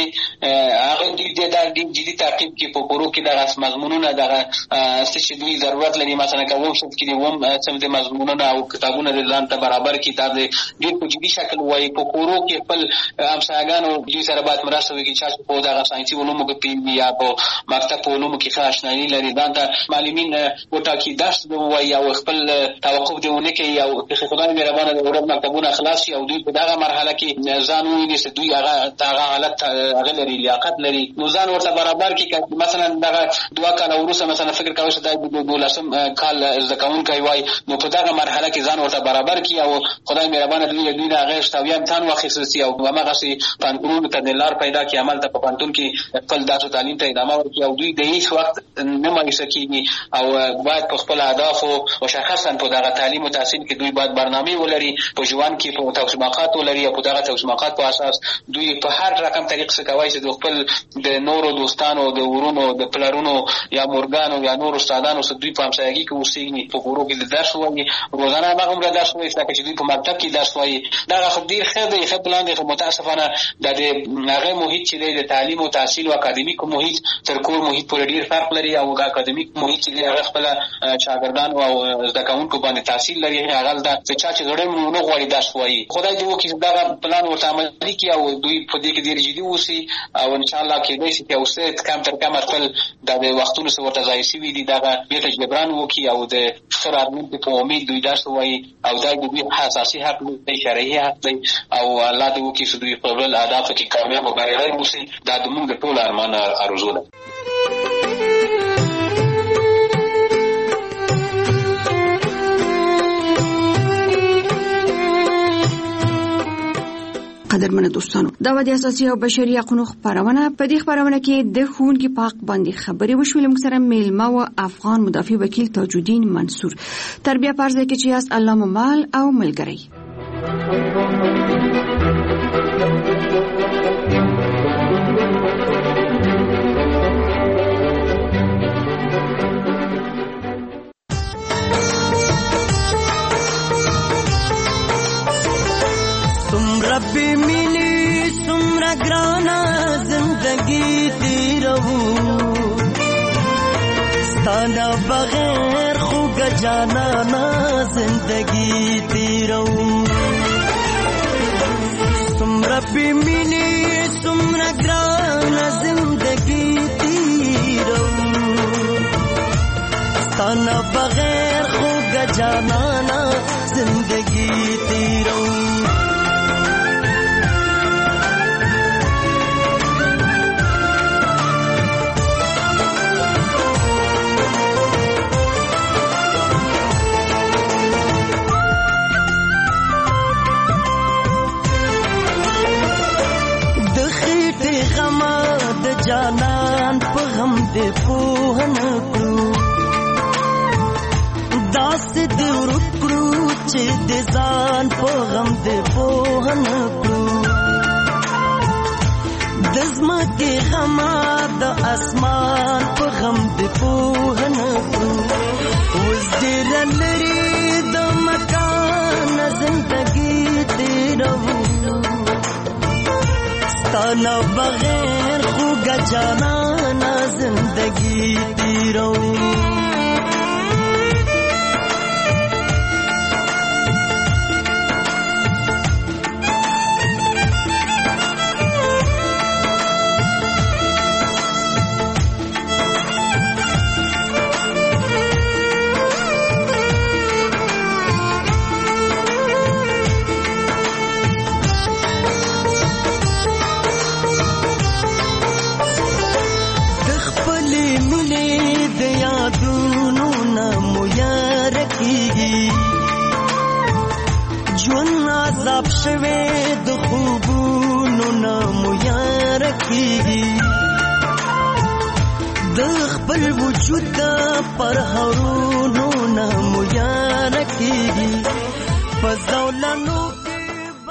[SPEAKER 21] هغه دوی دا جدي تعقیب کې په کورو کې دغه مضمونونه دغه څه چې دوی ضرورت لري، مثلا که اوم صنف کې دي اوم صنف د مضمونونه او کتابونه د ځان ته برابر کړي، دا د ډېر په جدي شکل وایي. په کورو کې خپل همسایګانو دوی سره باید مرسته وکړي، چا چې په دغه ساینسي علومو کې پوهېږي یا په مکتب په علومو کې ښه اشنایي لري، ځان ته معلمین وټاکي، درس دې ووایي او خپل توقف دې ونه کوي او خدای مهربانه د ورځ مکتبونه خلاص شي او دوی په دغه مرحله کې ځان وویني چې دوی هغه هغه حالت هغه لري، لیاقت لري، نو ځان ورته برابر کړي. مثلا دغه دوه کاله وروسته مثلا فکر کوي چې دا دولسم کال زده کوونکی وای، نو په دغه مرحله کې ځان ورته برابر کړي او خدای مهربانه دوی دوی د هغې شتاوي امتحان واخیستل شي او هماغسې پوهنتونونو ته د لار پیدا کړي، همالته په پوهنتون کې خپل درس و تعلیم ته ادامه ورکړي او دوی د هېڅ وخت نه مایوسه کېږي او باید په خپلو اهدافو مشخصا په دغه تعلیم و تحصیل کې دوی باید برنامې ولري، په ژوند کې په توسماقات ولري او په دغه توسماقات په اساس دوی په هر رقم طریق څه کولی چې د خپل د نورو دوستانو د ورونو د پلرونو یا مورګانو یا نورو استادانو سره دوی په همسایګي کې اوسېږي، په کورو کې د درس ووایي، روزانه هماغومره درس ووایي لکه چې دوی په مکتب کې درس وایي. دغه خو ډېر ښه دی، ښه پلان دی، خو متاسفانه د دې هغې محیط چې دی د تعلیم او تحصیل او اکاډمیک محیط تر کور محیط پورې ډېر فرق لري او د اکاډمیک محیط چې دی هغه خپله شاګردانو او زده کوونکو باندې تحصیل لري، هغه ده چې چا چې زړه نه غواړي درس وایي. خدای دې وکړي چې دغه پلان ورته عملي کړي او دوی په دې کې ډېر جدي اوسي او انشاءالله کېدای شي چې یو څه کم تر کمه خپل د وختونو څه ورته ضایع شوي دي دغه بېرته جبران وکړي او د ښه راتلونکي په امید دوی درس ووایي او دا د دوی اساسي حق دی، شرعي حق دی او الله دې وکړي چې دوی په خپل اهدافو کې کامیاب او بریالي واوسي. دا زموږ د ټولو ارمان آرزو ده.
[SPEAKER 18] قدرمنو دوستانو، دا و د اساسي او بشري حقوقو خبرونه. په دې خبرونه کې د ښوونکي په حق باندې خبرې وشولې. موږ سره میلمه و افغان مدافع وکیل تاج الدین منصور. تربیه پرځای کې چې یاست الله مو مال او ملګری.
[SPEAKER 2] ربي مینی سمرا گرانا زندگی تیرو ستانا بغیر خوگ جانانا زندگی تیرو سم ربي مینی سمرا گرانا زندگی تیرو ستانا بغیر خوگ جانانا زندگی تیرو جانان په غم دې پوهن کړو داس دې ورکړو چې دې ځان په غم دې پوهن کړو د زمکه غم د اسمان په غم دې پوهن کړو اوس دې لري د مکان زندگی دې رو ستانا بغیر خوگا جانانا زندگی تیرو عذاب شوه د خوبونو نامو یار کیږي د خپل وجود پر هرونو نامو یار کیږي فزولانو